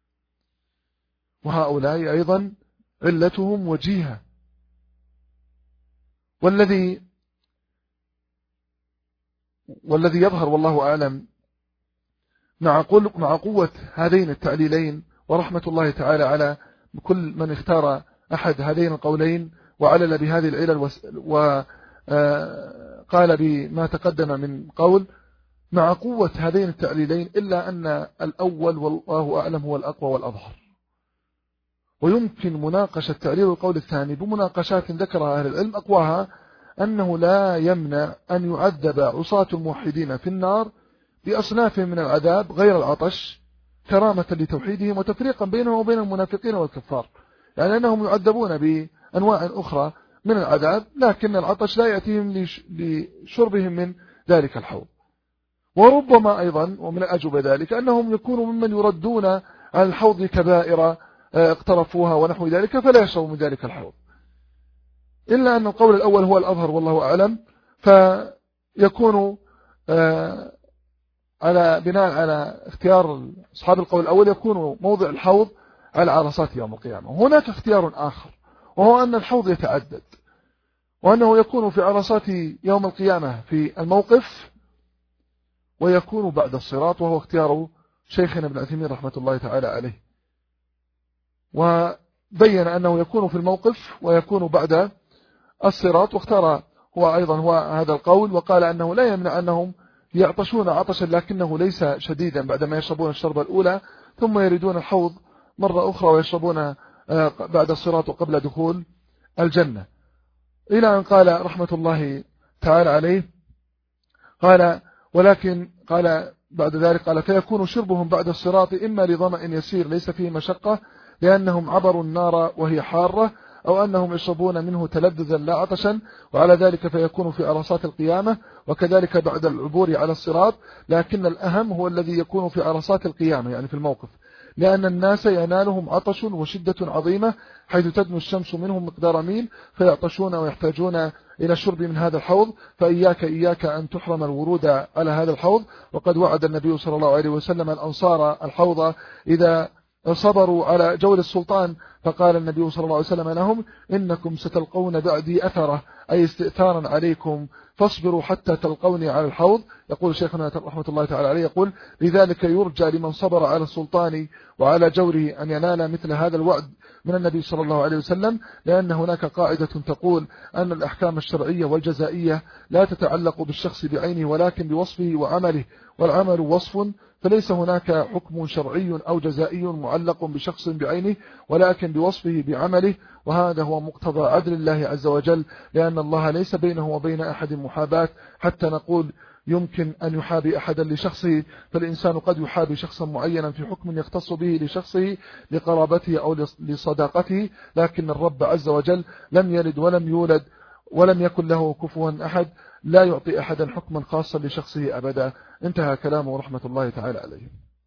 وهؤلاء أيضا علتهم وجيهة. والذي والذي يظهر والله أعلم مع مع قوة هذين التعليلين ورحمة الله تعالى على كل من اختار أحد هذين القولين وعلل بهذه العلل وقال بما تقدم من قول، مع قوة هذين التعليلين إلا أن الأول والله أعلم هو الأقوى والأظهر، ويمكن مناقشة تعليل القول الثاني بمناقشات ذكرها أهل العلم، أقواها أنه لا يمنع أن يعذب عصاة الموحدين في النار بأصناف من العذاب غير العطش كرامة لتوحيدهم وتفريقا بينهم وبين المنافقين والكفار، يعني أنهم يعذبون بأنواع أخرى من العذاب، لكن العطش لا يأتيهم لشربهم من ذلك الحوض. وربما أيضا ومن أجوبة ذلك أنهم يكونوا ممن يردون على الحوض كبائر اقترفوها ونحو ذلك فلا يشربوا من ذلك الحوض، إلا أن القول الأول هو الأظهر والله أعلم، فيكون على بناء على اختيار أصحاب القول الأول يكون موضع الحوض على عرصات يوم القيامة. هناك اختيار آخر وهو أن الحوض يتعدد، وأنه يكون في عرصات يوم القيامة في الموقف، ويكون بعد الصراط، وهو اختيار شيخنا ابن عثيمين رحمة الله تعالى عليه، وبين أنه يكون في الموقف ويكون بعد الصراط، واختار هو أيضا هو هذا القول، وقال أنه لا يمنع أنهم يعطشون عطشا لكنه ليس شديدا بعدما يشربون الشربة الأولى ثم يريدون الحوض مرة أخرى ويشربون بعد الصراط وقبل دخول الجنة، إلى أن قال رحمة الله تعالى عليه قال ولكن قال بعد ذلك قال فيكون شربهم بعد الصراط إما لظمأ يسير ليس فيه مشقة لأنهم عبروا النار وهي حارة، أو أنهم يشربون منه تلذذا لا عطشا، وعلى ذلك فيكون في عرصات القيامة، وكذلك بعد العبور على الصراط، لكن الأهم هو الذي يكون في عرصات القيامة يعني في الموقف، لأن الناس ينالهم عطش وشدة عظيمة حيث تدنو الشمس منهم مقدار ميل فيعطشون ويحتاجون إلى الشرب من هذا الحوض، فإياك إياك أن تحرم الورود على هذا الحوض. وقد وعد النبي صلى الله عليه وسلم الأنصار الحوض إذا صبروا على جور السلطان، فقال النبي صلى الله عليه وسلم لهم إنكم ستلقون بعدي أثره أي استئثارا عليكم، فاصبروا حتى تلقوني على الحوض. يقول شيخنا رحمة الله تعالى عليه يقول لذلك يرجى لمن صبر على السلطان وعلى جوره أن ينال مثل هذا الوعد من النبي صلى الله عليه وسلم، لأن هناك قاعدة تقول أن الأحكام الشرعية والجزائية لا تتعلق بالشخص بعينه ولكن بوصفه وعمله، والعمل وصف، فليس هناك حكم شرعي أو جزائي معلق بشخص بعينه ولكن بوصفه بعمله، وهذا هو مقتضى عدل الله عز وجل، لأن الله ليس بينه وبين أحد محاباة حتى نقول يمكن أن يحابي أحدا لشخصه، فالإنسان قد يحابي شخصا معينا في حكم يختص به لشخصه لقرابته أو لصداقته، لكن الرب عز وجل لم يلد ولم يولد ولم يكن له كفوا أحد، لا يعطي أحدا حكما خاصا لشخصه أبدا. انتهى كلامه رحمة الله تعالى عليه.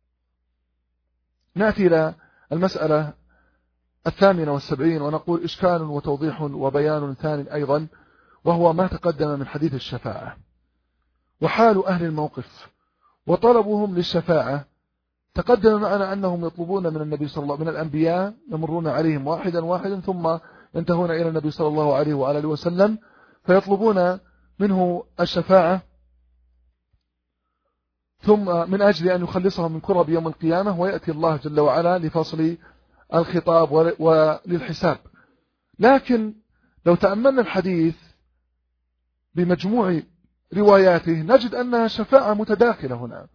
نأتي إلى المسألة الثامنة والسبعين ونقول إشكال وتوضيح وبيان ثاني أيضا، وهو ما تقدم من حديث الشفاعة وحال أهل الموقف وطلبهم للشفاعة. تقدم معنا أنهم يطلبون من النبي صلى الله عليه وسلم من الأنبياء يمرون عليهم واحدا واحدا ثم ينتهون إلى النبي صلى الله عليه وآله وسلم فيطلبون منه الشفاعة، ثم من أجل أن يخلصهم من كرب يوم القيامة، ويأتي الله جل وعلا لفصل الخطاب وللحساب. لكن لو تأملنا الحديث بمجموع رواياته نجد أنها شفاعة متداخلة هنا،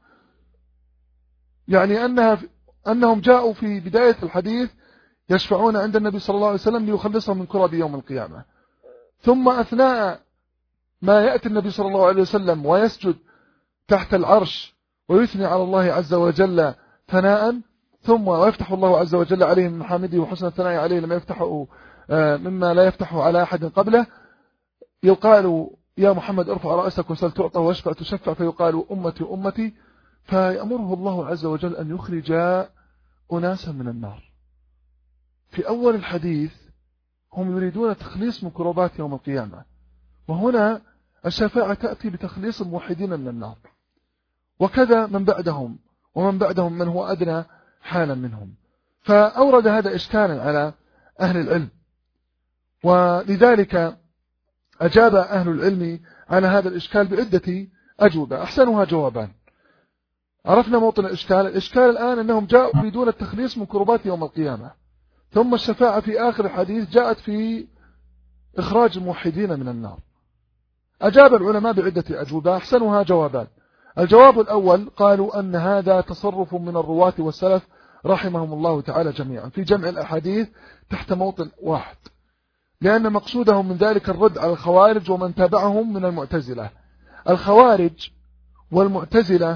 يعني أنها أنهم جاءوا في بداية الحديث يشفعون عند النبي صلى الله عليه وسلم ليخلصهم من كرب يوم القيامة، ثم أثناء ما يأتي النبي صلى الله عليه وسلم ويسجد تحت العرش ويثني على الله عز وجل ثناء، ثم ويفتح الله عز وجل عليه من محامده وحسن الثناء عليه لما يفتحه مما لا يفتحه على أحد قبله، يقال يا محمد ارفع رأسك وسل تعطى واشفع تشفع، فيقال أمتي أمتي، فيأمره الله عز وجل أن يخرج أناسا من النار. في أول الحديث هم يريدون تخليص من كربات يوم القيامة، وهنا الشفاعة تأتي بتخليص الموحدين من النار، وكذا من بعدهم ومن بعدهم من هو أدنى حالا منهم. فأورد هذا إشكالا على أهل العلم، ولذلك أجاب أهل العلم على هذا الإشكال بعدة أجوبة أحسنها جوابان. عرفنا موطن الإشكال. الإشكال الآن أنهم جاءوا يريدون التخليص من كربات يوم القيامة، ثم الشفاعة في آخر الحديث جاءت في إخراج الموحدين من النار. أجاب العلماء بعدة أجوبة أحسنها جوابان. الجواب الأول قالوا أن هذا تصرف من الرواة والسلف رحمهم الله تعالى جميعا في جمع الأحاديث تحت موطن واحد، لأن مقصودهم من ذلك الرد على الخوارج ومن تابعهم من المعتزلة. الخوارج والمعتزلة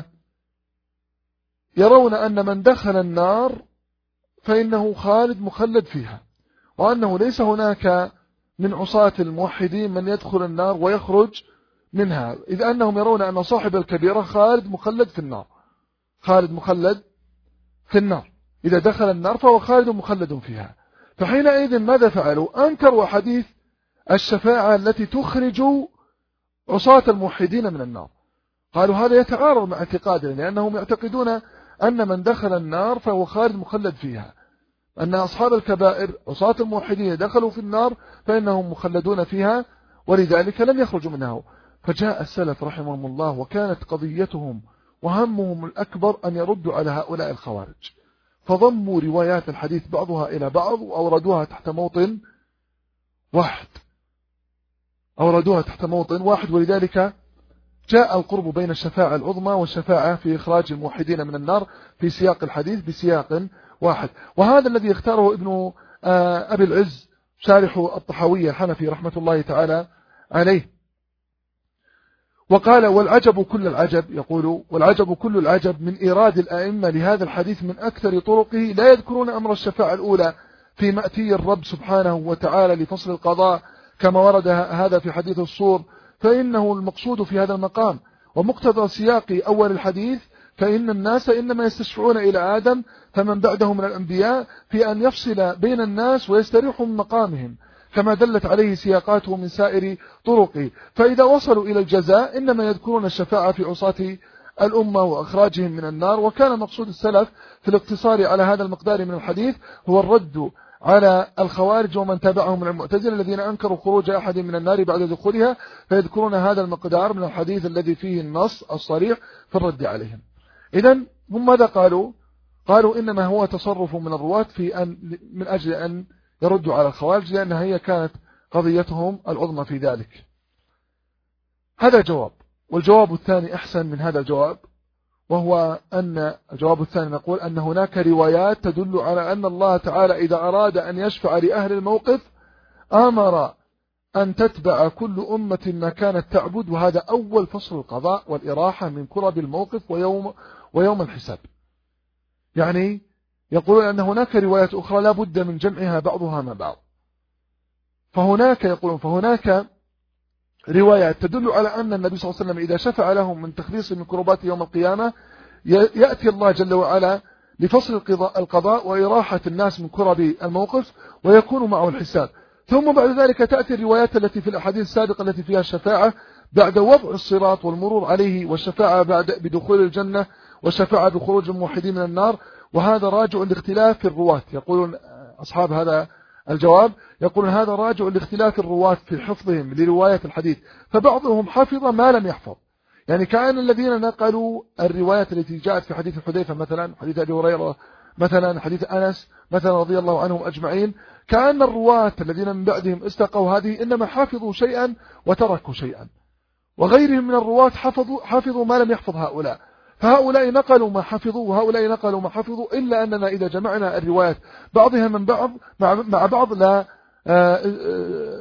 يرون أن من دخل النار فإنه خالد مخلد فيها، وأنه ليس هناك من عصاة الموحدين من يدخل النار ويخرج منها، إذ أنهم يرون أن صاحب الكبيرة خالد مخلد في النار، خالد مخلد في النار، إذا دخل النار فهو خالد مخلد فيها. فحينئذ ماذا فعلوا؟ أنكروا حديث الشفاعة التي تخرج عصاة الموحدين من النار. قالوا هذا يتعارض مع اعتقادنا، لأنهم يعتقدون أن من دخل النار فهو خالد مخلد فيها، أن أصحاب الكبائر عصاة الموحدين دخلوا في النار فإنهم مخلدون فيها، ولذلك لم يخرجوا منها. فجاء السلف رحمهم الله وكانت قضيتهم وهمهم الأكبر أن يردوا على هؤلاء الخوارج، فضموا روايات الحديث بعضها إلى بعض وأوردوها تحت موطن واحد أوردوها تحت موطن واحد ولذلك جاء القرب بين الشفاعة العظمى والشفاعة في إخراج الموحدين من النار في سياق الحديث بسياق واحد. وهذا الذي اختاره ابن أبي العز شارح الطحاوية الحنفي رحمة الله تعالى عليه، وقال والعجب كل العجب، يقول والعجب كل العجب من إيراد الأئمة لهذا الحديث من أكثر طرقه لا يذكرون أمر الشفاعة الأولى في مأتي الرب سبحانه وتعالى لفصل القضاء كما ورد هذا في حديث الصور، فإنه المقصود في هذا المقام ومقتضى سياق أول الحديث فإن الناس إنما يستشفعون إلى آدم فمن بعده من الأنبياء في أن يفصل بين الناس ويستريحوا من مقامهم كما دلت عليه سياقاته من سائر طرقه. فإذا وصلوا إلى الجزاء إنما يذكرون الشفاعة في عصاة الأمة وأخراجهم من النار. وكان مقصود السلف في الاقتصار على هذا المقدار من الحديث هو الرد على الخوارج ومن تابعهم من المعتزلة الذين أنكروا خروج أحد من النار بعد دخولها، فيذكرون هذا المقدار من الحديث الذي فيه النص الصريح في الرد عليهم. إذن هم ماذا قالوا؟ قالوا إنما هو تصرف من الرواة في أن من أجل أن يردوا على الخوارج، لأنها هي كانت قضيتهم العظمى في ذلك. هذا جواب. والجواب الثاني أحسن من هذا الجواب، وهو أن الجواب الثاني نقول أن هناك روايات تدل على أن الله تعالى إذا أراد أن يشفع لأهل الموقف أمر أن تتبع كل أمة ما كانت تعبد، وهذا أول فصل القضاء والإراحة من كرب الموقف ويوم, ويوم الحساب. يعني يقولون أن هناك روايات أخرى لا بد من جمعها بعضها مع بعض. فهناك يقولون فهناك روايات تدل على أن النبي صلى الله عليه وسلم إذا شفع لهم من تخليص من كربات يوم القيامة يأتي الله جل وعلا لفصل القضاء وإراحة الناس من كرب الموقف ويكون معه الحساب. ثم بعد ذلك تأتي الروايات التي في الأحاديث السابقة التي فيها الشفاعة بعد وضع الصراط والمرور عليه، والشفاعة بعد بدخول الجنة، والشفاعة بخروج الموحدين من النار. وهذا راجع لاختلاف في الرواة. يقولون أصحاب هذا الجواب يقولون هذا راجع لاختلاف الرواة في حفظهم لرواية الحديث، فبعضهم حفظ ما لم يحفظ، يعني كان الذين نقلوا الروايات التي جاءت في حديث حذيفة مثلا، حديث أبي هريرة مثلا، حديث أنس مثلا رضي الله عنهم أجمعين، كأن الرواة الذين من بعدهم استقوا هذه إنما حافظوا شيئا وتركوا شيئا، وغيرهم من الرواة حفظوا, حفظوا ما لم يحفظ هؤلاء، فهؤلاء نقلوا ما حفظوا وهؤلاء نقلوا ما حفظوا، إلا أننا إذا جمعنا الروايات بعضها من بعض مع, مع بعض لا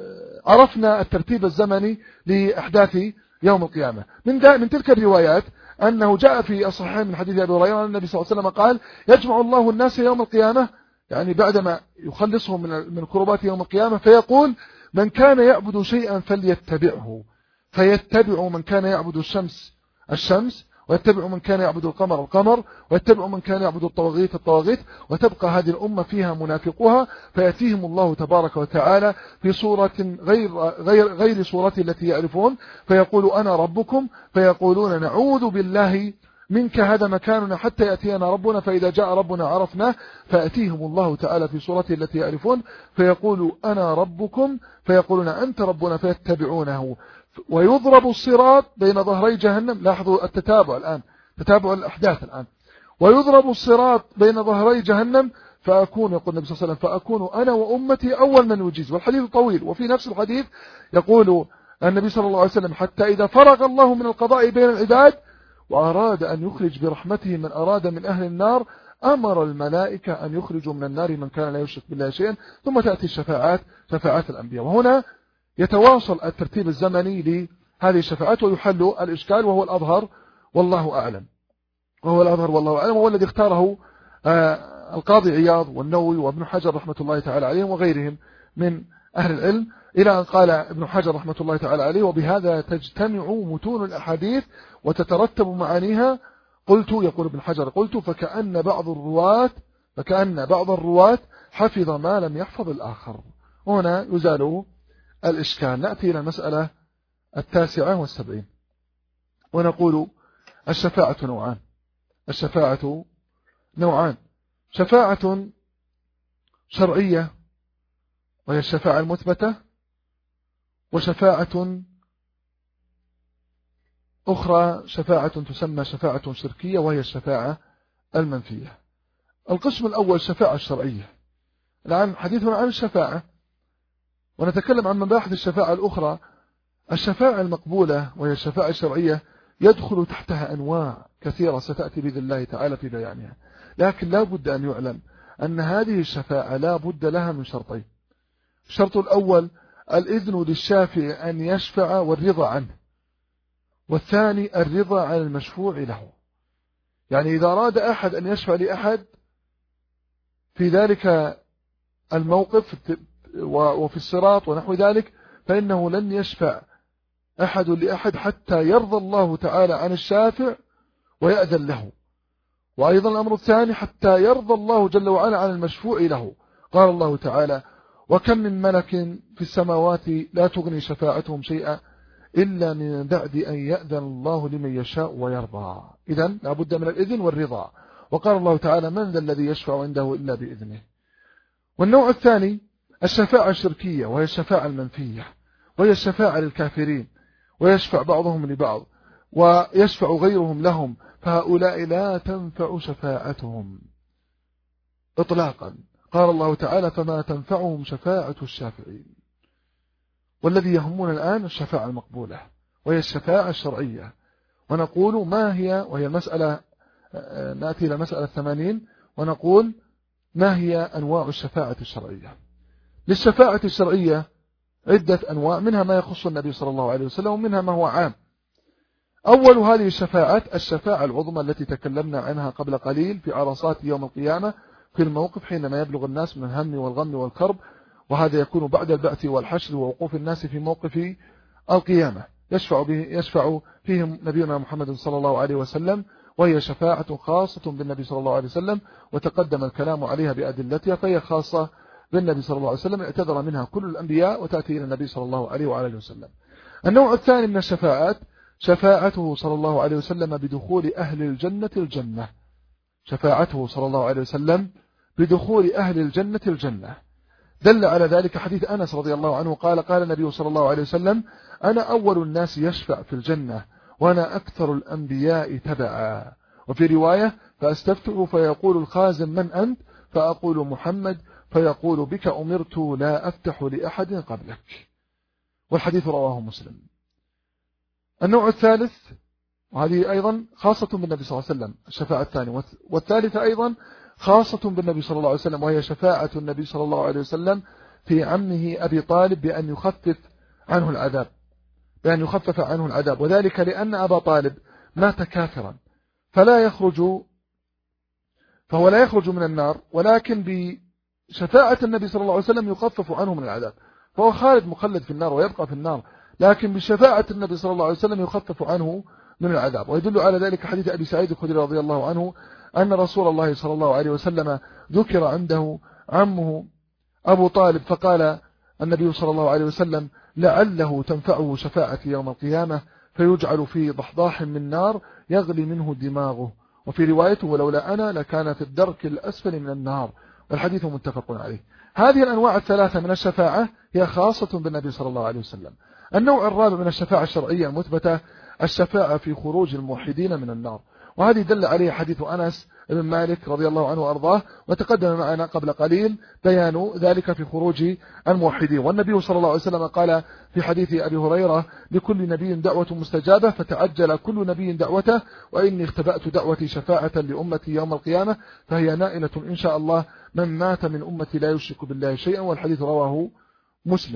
عرفنا الترتيب الزمني لأحداث يوم القيامة. من, من تلك الروايات أنه جاء في الصحيحين من حديث أبي هريرة أن النبي صلى الله عليه وسلم قال يجمع الله الناس يوم القيامة، يعني بعدما يخلصهم من من كربات يوم القيامة، فيقول من كان يعبد شيئا فليتبعه، فيتبع من كان يعبد الشمس الشمس، ويتبع من كان يعبد القمر القمر، ويتبع من كان يعبد الطواغيت الطواغيت، وتبقى هذه الأمة فيها منافقوها، فيأتيهم الله تبارك وتعالى في صورة غير غير غير صورته التي يعرفون، فيقول أنا ربكم، فيقولون نعوذ بالله منك هذا مكاننا حتى يأتينا ربنا، فإذا جاء ربنا عرفناه، فيأتيهم الله تعالى في صورته التي يعرفون، فيقول أنا ربكم، فيقولون أنت ربنا، فيتبعونه، ويضرب الصراط بين ظهري جهنم. لاحظوا التتابع الآن، تتابع الأحداث الآن. ويضرب الصراط بين ظهري جهنم، فأكون، يقول النبي صلى الله عليه وسلم، فأكون أنا وأمتي أول من يجيز. والحديث طويل. وفي نفس الحديث يقول النبي صلى الله عليه وسلم حتى إذا فرغ الله من القضاء بين العباد وأراد أن يخرج برحمته من أراد من أهل النار، أمر الملائكة أن يخرجوا من النار من كان لا يشرك بالله شيئا، ثم تأتي الشفاعات، شفاعات الأنبياء. وهنا يتواصل الترتيب الزمني لهذه الشفاعات ويحل الإشكال، وهو الأظهر والله أعلم، وهو الأظهر والله أعلم، وهو الذي اختاره القاضي عياض والنووي وابن حجر رحمة الله تعالى عليهم وغيرهم من أهل العلم، إلى أن قال ابن حجر رحمة الله تعالى عليه وبهذا تجتمع متون الأحاديث وتترتب معانيها. قلت، يقول ابن حجر، قلت فكأن بعض الرواة فكأن بعض الرواة حفظ ما لم يحفظ الآخر. هنا يزال الإشكال. نأتي إلى المسألة التاسعة والسبعين ونقول الشفاعة نوعان. الشفاعة نوعان: شفاعة شرعية وهي الشفاعة المثبتة، وشفاعة أخرى شفاعة تسمى شفاعة شركية وهي الشفاعة المنفية. القسم الأول الشفاعة الشرعية. الآن حديثنا عن الشفاعة، ونتكلم عن مباحث الشفاعة الأخرى. الشفاعة المقبولة وهي الشفاعة الشرعية يدخل تحتها أنواع كثيرة ستأتي بإذن الله تعالى في بيانها، لكن لا بد أن يعلم أن هذه الشفاعة لا بد لها من شرطين. الشرط الأول الإذن للشافع أن يشفع والرضا عنه، والثاني الرضا عن المشفوع له. يعني إذا أراد أحد أن يشفع لأحد في ذلك الموقف وفي الصراط ونحو ذلك، فإنه لن يشفع أحد لأحد حتى يرضى الله تعالى عن الشافع ويأذن له. وأيضا الأمر الثاني حتى يرضى الله جل وعلا عن المشفوع له. قال الله تعالى: وكم من ملك في السماوات لا تغني شفاعتهم شيئا إلا من بعد أن يأذن الله لمن يشاء ويرضى. إذن لا بد من الإذن والرضا. وقال الله تعالى: من ذا الذي يشفع عنده إلا بإذنه. والنوع الثاني الشفاعة الشركية وهي الشفاعة المنفية، وهي الشفاعة للكافرين، ويشفع بعضهم لبعض ويشفع غيرهم لهم، فهؤلاء لا تنفع شفاعتهم إطلاقا. قال الله تعالى: فما تنفعهم شفاعة الشافعين. والذي يهمنا الآن الشفاعة المقبولة وهي الشفاعة الشرعية. ونقول ما هي، وهي المسألة، نأتي إلى مسألة ثمانين ونقول ما هي أنواع الشفاعة الشرعية. للشفاعة الشرعية عدة أنواع، منها ما يخص النبي صلى الله عليه وسلم ومنها ما هو عام. أول هذه الشفاعات الشفاعة العظمى التي تكلمنا عنها قبل قليل في عرصات يوم القيامة، في الموقف حينما يبلغ الناس من الهم والغم والكرب، وهذا يكون بعد البعث والحشر ووقوف الناس في موقف القيامة، يشفع به يشفع فيهم نبينا محمد صلى الله عليه وسلم، وهي شفاعة خاصة بالنبي صلى الله عليه وسلم، وتقدم الكلام عليها بأدلتها، فهي خاصة بالنبي صلى الله عليه وسلم، اعتذر منها كل الأنبياء وتأتي إلى النبي صلى الله عليه وعلى وسلم. النوع الثاني من الشفاعات شفاعته صلى الله عليه وسلم بدخول أهل الجنة الجنة. شفاعته صلى الله عليه وسلم بدخول أهل الجنة الجنة. دل على ذلك حديث أنس رضي الله عنه قال: قال النبي صلى الله عليه وسلم: أنا أول الناس يشفع في الجنة وأنا أكثر الأنبياء تبعا. وفي رواية: فأستفتح فيقول الخازن: من أنت؟ فأقول: محمد. فيقول: بك أمرت لا أفتح لأحد قبلك. والحديث رواه مسلم. النوع الثالث، وهذه أيضا خاصة بالنبي صلى الله عليه وسلم، الشفاعة الثانية، والثالثة أيضا خاصة بالنبي صلى الله عليه وسلم، وهي شفاعة النبي صلى الله عليه وسلم في عمه أبي طالب بأن يخفف عنه العذاب، بأن يخفف عنه العذاب، وذلك لأن أبا طالب مات كافرا فلا يخرج فهو لا يخرج من النار، ولكن بشفاعة النبي صلى الله عليه وسلم يخفف عنه من العذاب، فهو خالد مخلد في النار ويبقى في النار، لكن بشفاعة النبي صلى الله عليه وسلم يخفف عنه من العذاب. ويدل على ذلك حديث أبي سعيد الخدري رضي الله عنه أن رسول الله صلى الله عليه وسلم ذكر عنده عمه أبو طالب فقال النبي صلى الله عليه وسلم لعله تنفعه شفاعة يوم القيامة، فيجعل في ضحضاح من نار يغلي منه دماغه، وفي روايته ولولا أنا لكان في الدرك الأسفل من النار، والحديث متفق عليه. هذه الأنواع الثلاثة من الشفاعة هي خاصة بالنبي صلى الله عليه وسلم. النوع الرابع من الشفاعة الشرعية المثبتة الشفاعة في خروج الموحدين من النار، وهذه دل عليه حديث أنس بن مالك رضي الله عنه وأرضاه، وتقدم معنا قبل قليل بيان ذلك في خروج الموحدين. والنبي صلى الله عليه وسلم قال في حديث أبي هريرة لكل نبي دعوة مستجابة فتعجل كل نبي دعوته، وإني اختبأت دعوتي شفاعة لأمتي يوم القيامة فهي نائلة إن شاء الله من مات من أمتي لا يشرك بالله شيئا، والحديث رواه مسلم.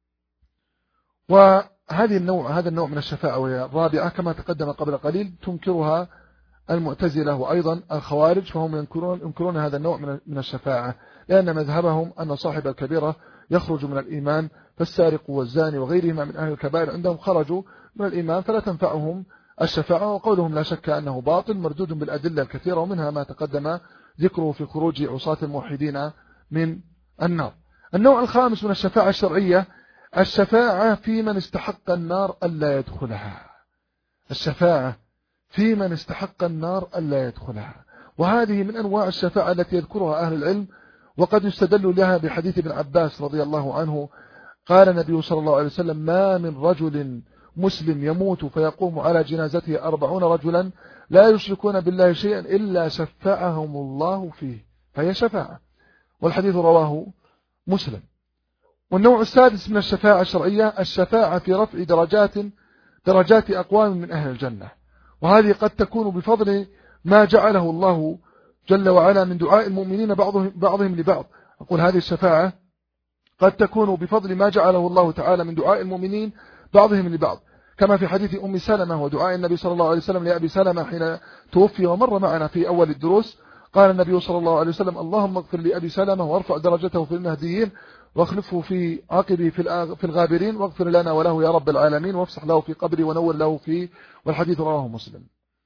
وهذه النوع هذا النوع من الشفاعة وهي الرابعة كما تقدم قبل قليل تنكرها المعتزلة وأيضا الخوارج، فهم ينكرون, ينكرون هذا النوع من الشفاعة، لأن مذهبهم أن صاحب الكبيرة يخرج من الإيمان، فالسارق والزاني وغيرهما من أهل الكبائر عندهم خرجوا من الإيمان فلا تنفعهم الشفاعة، وقولهم لا شك أنه باطل مردود بالأدلة الكثيرة، ومنها ما تقدم ذكره في خروج عصاة الموحدين من النار. النوع الخامس من الشفاعة الشرعية الشفاعة في من استحق النار ألا يدخلها، الشفاعة في من استحق النار ألا يدخلها، وهذه من أنواع الشفاعة التي يذكرها أهل العلم، وقد يستدل لها بحديث ابن عباس رضي الله عنه قال النبي صلى الله عليه وسلم ما من رجل مسلم يموت فيقوم على جنازته أربعون رجلا لا يشركون بالله شيئا إلا شفعهم الله فيه، فهي شفاعة، والحديث رواه مسلم. والنوع السادس من الشفاعة الشرعية الشفاعة في رفع درجات درجات أقوام من أهل الجنة، وهذه قد تكون بفضل ما جعله الله جل وعلا من دعاء المؤمنين بعضهم, بعضهم لبعض. أقول هذه الشفاعة قد تكون بفضل ما جعله الله تعالى من دعاء المؤمنين بعضهم لبعض، كما في حديث أم سلمة ودعاء النبي صلى الله عليه وسلم لأبي سلمة حين توفي ومر معنا في أول الدروس. قال النبي صلى الله عليه وسلم اللهم اغفر لأبي سلمة وارفع درجته في المهديين واخلفه في عقبه في الغابرين واغفر لنا وله يا رب العالمين وافسح له في قبري ونور له فيه، والحديث رواه مسلم.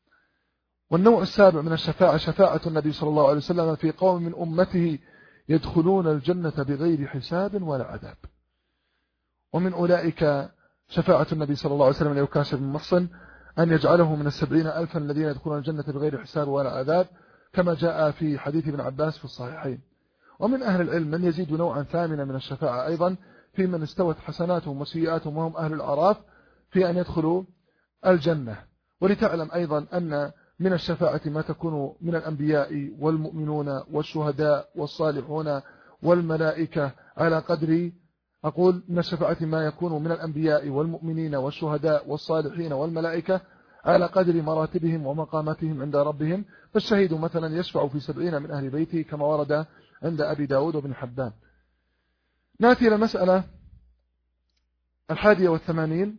والنوع السابع من الشفاعة شفاعة النبي صلى الله عليه وسلم في قوم من أمته يدخلون الجنة بغير حساب ولا عذاب، ومن أولئك شفاعة النبي صلى الله عليه وسلم لعكاشة بن محصن أن يجعله من السبعين ألفا الذين يدخلون الجنة بغير حساب ولا عذاب، كما جاء في حديث ابن عباس في الصحيحين. ومن أهل العلم من يزيد نوعا ثامنا من الشفاعة أيضا في من استوت حسناتهم وسيئاتهم وهم أهل الأعراف في أن يدخلوا الجنة. ولتعلم أيضا أن من الشفاعة ما تكون من الأنبياء والمؤمنون والشهداء والصالحون والملائكة على قدر أقول من الشفاعة ما يكون من الأنبياء والمؤمنين والشهداء والصالحين والملائكة على قدر مراتبهم ومقاماتهم عند ربهم، فالشهيد مثلا يشفع في سبعين من أهل بيته كما ورد عند أبي داود وابن حبان. نأتي إلى المسألة الحادية والثمانين،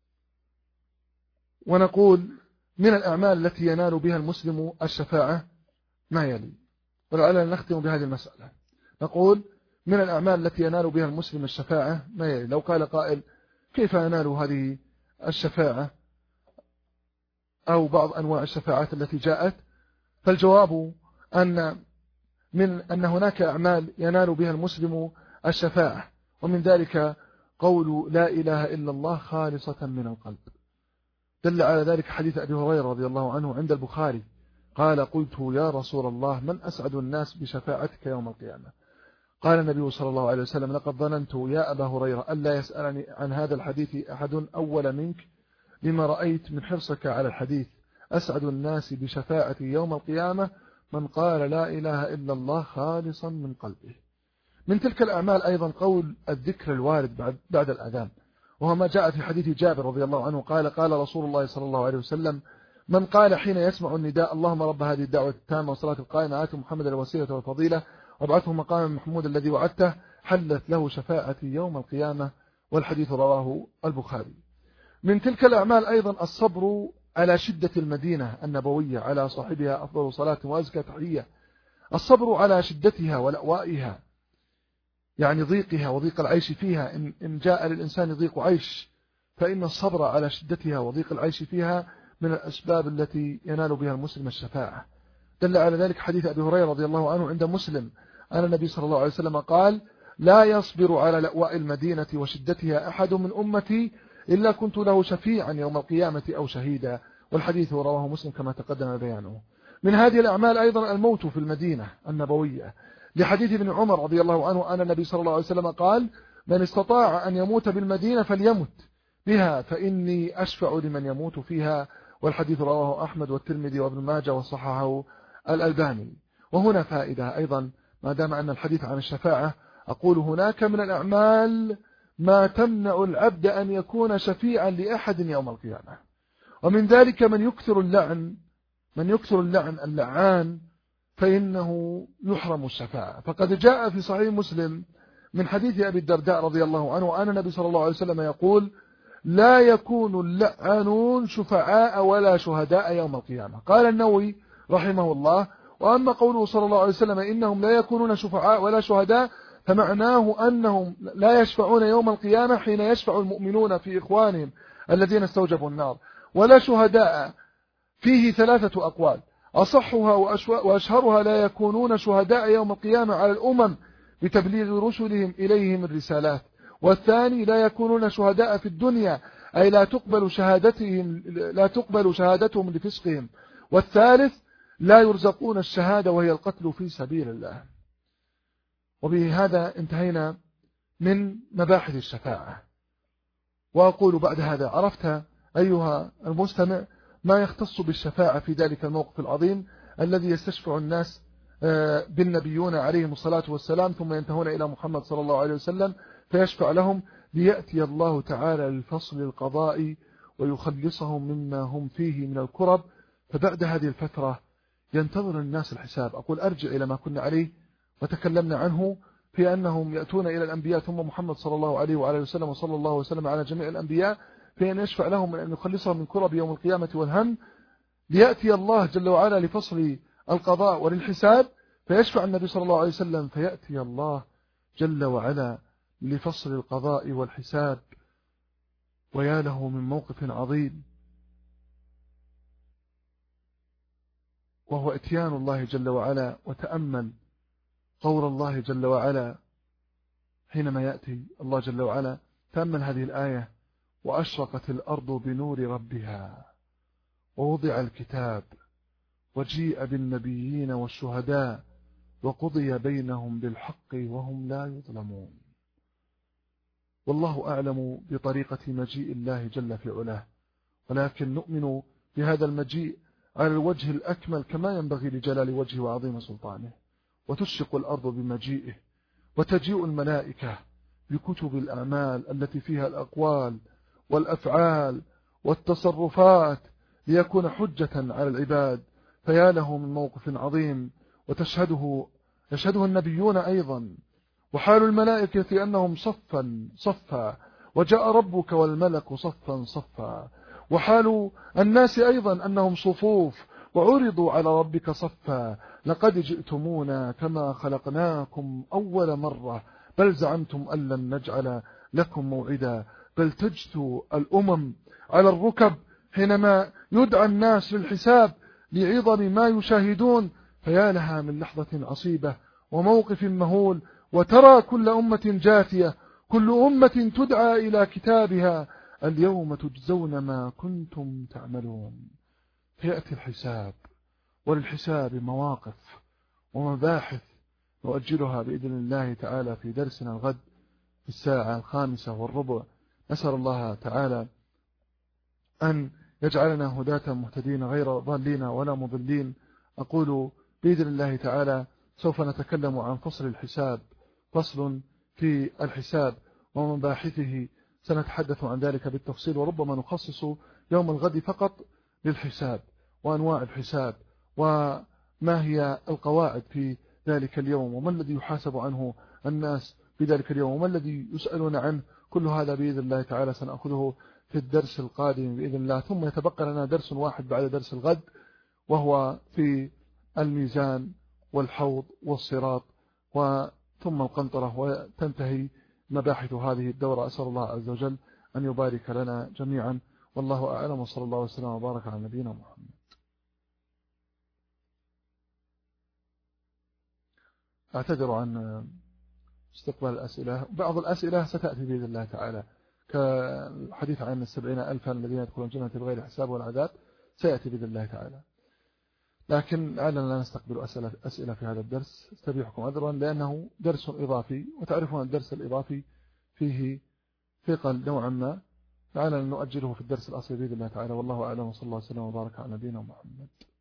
ونقول من الأعمال التي ينال بها المسلم الشفاعة ما يلي، ولعلنا نختم بهذه المسألة. نقول من الأعمال التي ينال بها المسلم الشفاعة ما يلي. لو قال قائل كيف ينال هذه الشفاعة أو بعض أنواع الشفاعات التي جاءت، فالجواب أن من أن هناك أعمال ينال بها المسلم الشفاعة، ومن ذلك قول لا إله إلا الله خالصة من القلب. دل على ذلك حديث أبي هريرة رضي الله عنه عند البخاري قال قلت يا رسول الله من أسعد الناس بشفاعتك يوم القيامة؟ قال النبي صلى الله عليه وسلم لقد ظننت يا أبا هريرة ألا يسألني عن هذا الحديث أحد أول منك لما رأيت من حرصك على الحديث. أسعد الناس بشفاعتي يوم القيامة من قال لا إله إلا الله خالصا من قلبه. من تلك الأعمال أيضا قول الذكر الوارد بعد, بعد الأذان، وهو ما جاء في حديث جابر رضي الله عنه قال قال رسول الله صلى الله عليه وسلم من قال حين يسمع النداء اللهم رب هذه الدعوة التامة والصلاة القائمة آت محمد الوسيلة والفضيلة وابعثه مقاما محمود الذي وعدته حلت له شفاعتي يوم القيامة والحديث رواه البخاري. من تلك الأعمال أيضا الصبر على شدة المدينة النبوية على صاحبها أفضل صلاة وأزكى تحية. الصبر على شدتها ولأوائها، يعني ضيقها وضيق العيش فيها. إن جاء للإنسان ضيق عيش فإن الصبر على شدتها وضيق العيش فيها من الأسباب التي ينال بها المسلم الشفاعة. دل على ذلك حديث أبي هريرة رضي الله عنه عند مسلم أن النبي صلى الله عليه وسلم قال: لا يصبر على لأواء المدينة وشدتها أحد من أمتي إلا كنت له شفيعا يوم القيامة أو شهيدا. والحديث رواه مسلم كما تقدم بيانه. من هذه الأعمال أيضا الموت في المدينة النبوية، لحديث ابن عمر رضي الله عنه أن النبي صلى الله عليه وسلم قال: من استطاع أن يموت بالمدينة فليمت بها فإني أشفع لمن يموت فيها. والحديث رواه أحمد والترمذي وابن ماجه وصححه الألباني. وهنا فائدة أيضا، ما دام أن الحديث عن الشفاعة، أقول هناك من الأعمال ما تمنع العبد أن يكون شفيعا لأحد يوم القيامة. ومن ذلك من يكثر اللعن من يكثر اللعن اللعان فإنه يحرم الشفاعة. فقد جاء في صحيح مسلم من حديث أبي الدرداء رضي الله عنه أن النبي صلى الله عليه وسلم يقول: لا يكون اللعنون شفعاء ولا شهداء يوم القيامة. قال النووي رحمه الله: وأما قوله صلى الله عليه وسلم إنهم لا يكونون شفعاء ولا شهداء فمعناه أنهم لا يشفعون يوم القيامة حين يشفع المؤمنون في إخوانهم الذين استوجبوا النار. ولا شهداء فيه ثلاثة أقوال، أصحها وأشهرها: لا يكونون شهداء يوم القيامة على الأمم بتبليغ رسلهم إليهم الرسالات. والثاني: لا يكونون شهداء في الدنيا، أي لا تقبل شهادتهم لا تقبل شهادتهم لفسقهم. والثالث: لا يرزقون الشهادة وهي القتل في سبيل الله. وبهذا انتهينا من مباحث الشفاعة. وأقول بعد هذا: عرفت أيها المستمع ما يختص بالشفاعة في ذلك الموقف العظيم الذي يستشفع الناس بالنبيون عليهم الصلاة والسلام ثم ينتهون إلى محمد صلى الله عليه وسلم فيشفع لهم ليأتي الله تعالى للفصل القضاء ويخلصهم مما هم فيه من الكرب. فبعد هذه الفترة ينتظر الناس الحساب. أقول أرجع إلى ما كنا عليه وتكلمنا عنه في أنهم يأتون إلى الأنبياء ثم محمد صلى الله عليه وعلى وسلم وصلى الله وسلم على جميع الأنبياء في أن يشفع لهم من أن يخلصهم من كرب يوم القيامة والهم، ليأتي الله جل وعلا لفصل القضاء وللحساب فيشفع النبي صلى الله عليه وسلم فيأتي الله جل وعلا لفصل القضاء والحساب. ويا له من موقف عظيم، وهو اتيان الله جل وعلا. وتأمل قول الله جل وعلا حينما يأتي الله جل وعلا، تأمل هذه الآية: وأشرقت الأرض بنور ربها ووضع الكتاب وجيء بالنبيين والشهداء وقضي بينهم بالحق وهم لا يظلمون. والله أعلم بطريقة مجيء الله جل في علاه، ولكن نؤمن بهذا المجيء على الوجه الأكمل كما ينبغي لجلال وجهه وعظيم سلطانه. وتشرق الأرض بمجيئه، وتجيء الملائكة بكتب الأعمال التي فيها الأقوال والأفعال والتصرفات ليكون حجة على العباد. فيا له من موقف عظيم، وتشهده يشهده النبيون أيضا. وحال الملائكة أنهم صفا صفا، وجاء ربك والملك صفا صفا. وحال الناس أيضا أنهم صفوف، وعرضوا على ربك صفا. لقد جئتمونا كما خلقناكم أول مرة، بل زعمتم أن لن نجعل لكم موعدا. بل تجثو الأمم على الركب حينما يدعى الناس للحساب لعظم ما يشاهدون. فيا لها من لحظة عصيبة وموقف مهول، وترى كل أمة جاثية، كل أمة تدعى إلى كتابها: اليوم تجزون ما كنتم تعملون. فيأتي الحساب، وللحساب مواقف ومباحث نؤجلها بإذن الله تعالى في درسنا الغد في الساعة الخامسة والربع. نسأل الله تعالى أن يجعلنا هداة مهتدين غير ضالين ولا مضلين. أقول بإذن الله تعالى سوف نتكلم عن فصل الحساب، فصل في الحساب ومباحثه، سنتحدث عن ذلك بالتفصيل، وربما نخصص يوم الغد فقط للحساب وأنواع الحساب وما هي القواعد في ذلك اليوم، وما الذي يحاسب عنه الناس في ذلك اليوم، وما الذي يسألون عنه كل هذا بإذن الله تعالى سنأخذه في الدرس القادم بإذن الله. ثم يتبقى لنا درس واحد بعد درس الغد، وهو في الميزان والحوض والصراط وثم القنطرة، وتنتهي مباحث هذه الدورة. أسأل الله عز وجل أن يبارك لنا جميعا، والله أعلم، وصلى الله وسلم وبارك على نبينا محمد. أعتذر عن استقبال الأسئلة. بعض الأسئلة ستأتي بإذن الله تعالى، كالحديث عن السبعين ألفا الذين يدخلون الجنة بغير حساب ولا عذاب، سيأتي بإذن الله تعالى. لكن لعلنا لا نستقبل أسئلة, أسئلة في هذا الدرس، استبيحكم عذرا، لأنه درس إضافي، وتعرفون الدرس الإضافي فيه ثقل نوعا ما، لعلنا نؤجله في الدرس الأصلي بإذن الله تعالى. والله أعلم، وصلى الله وسلم وبارك على نبينا محمد.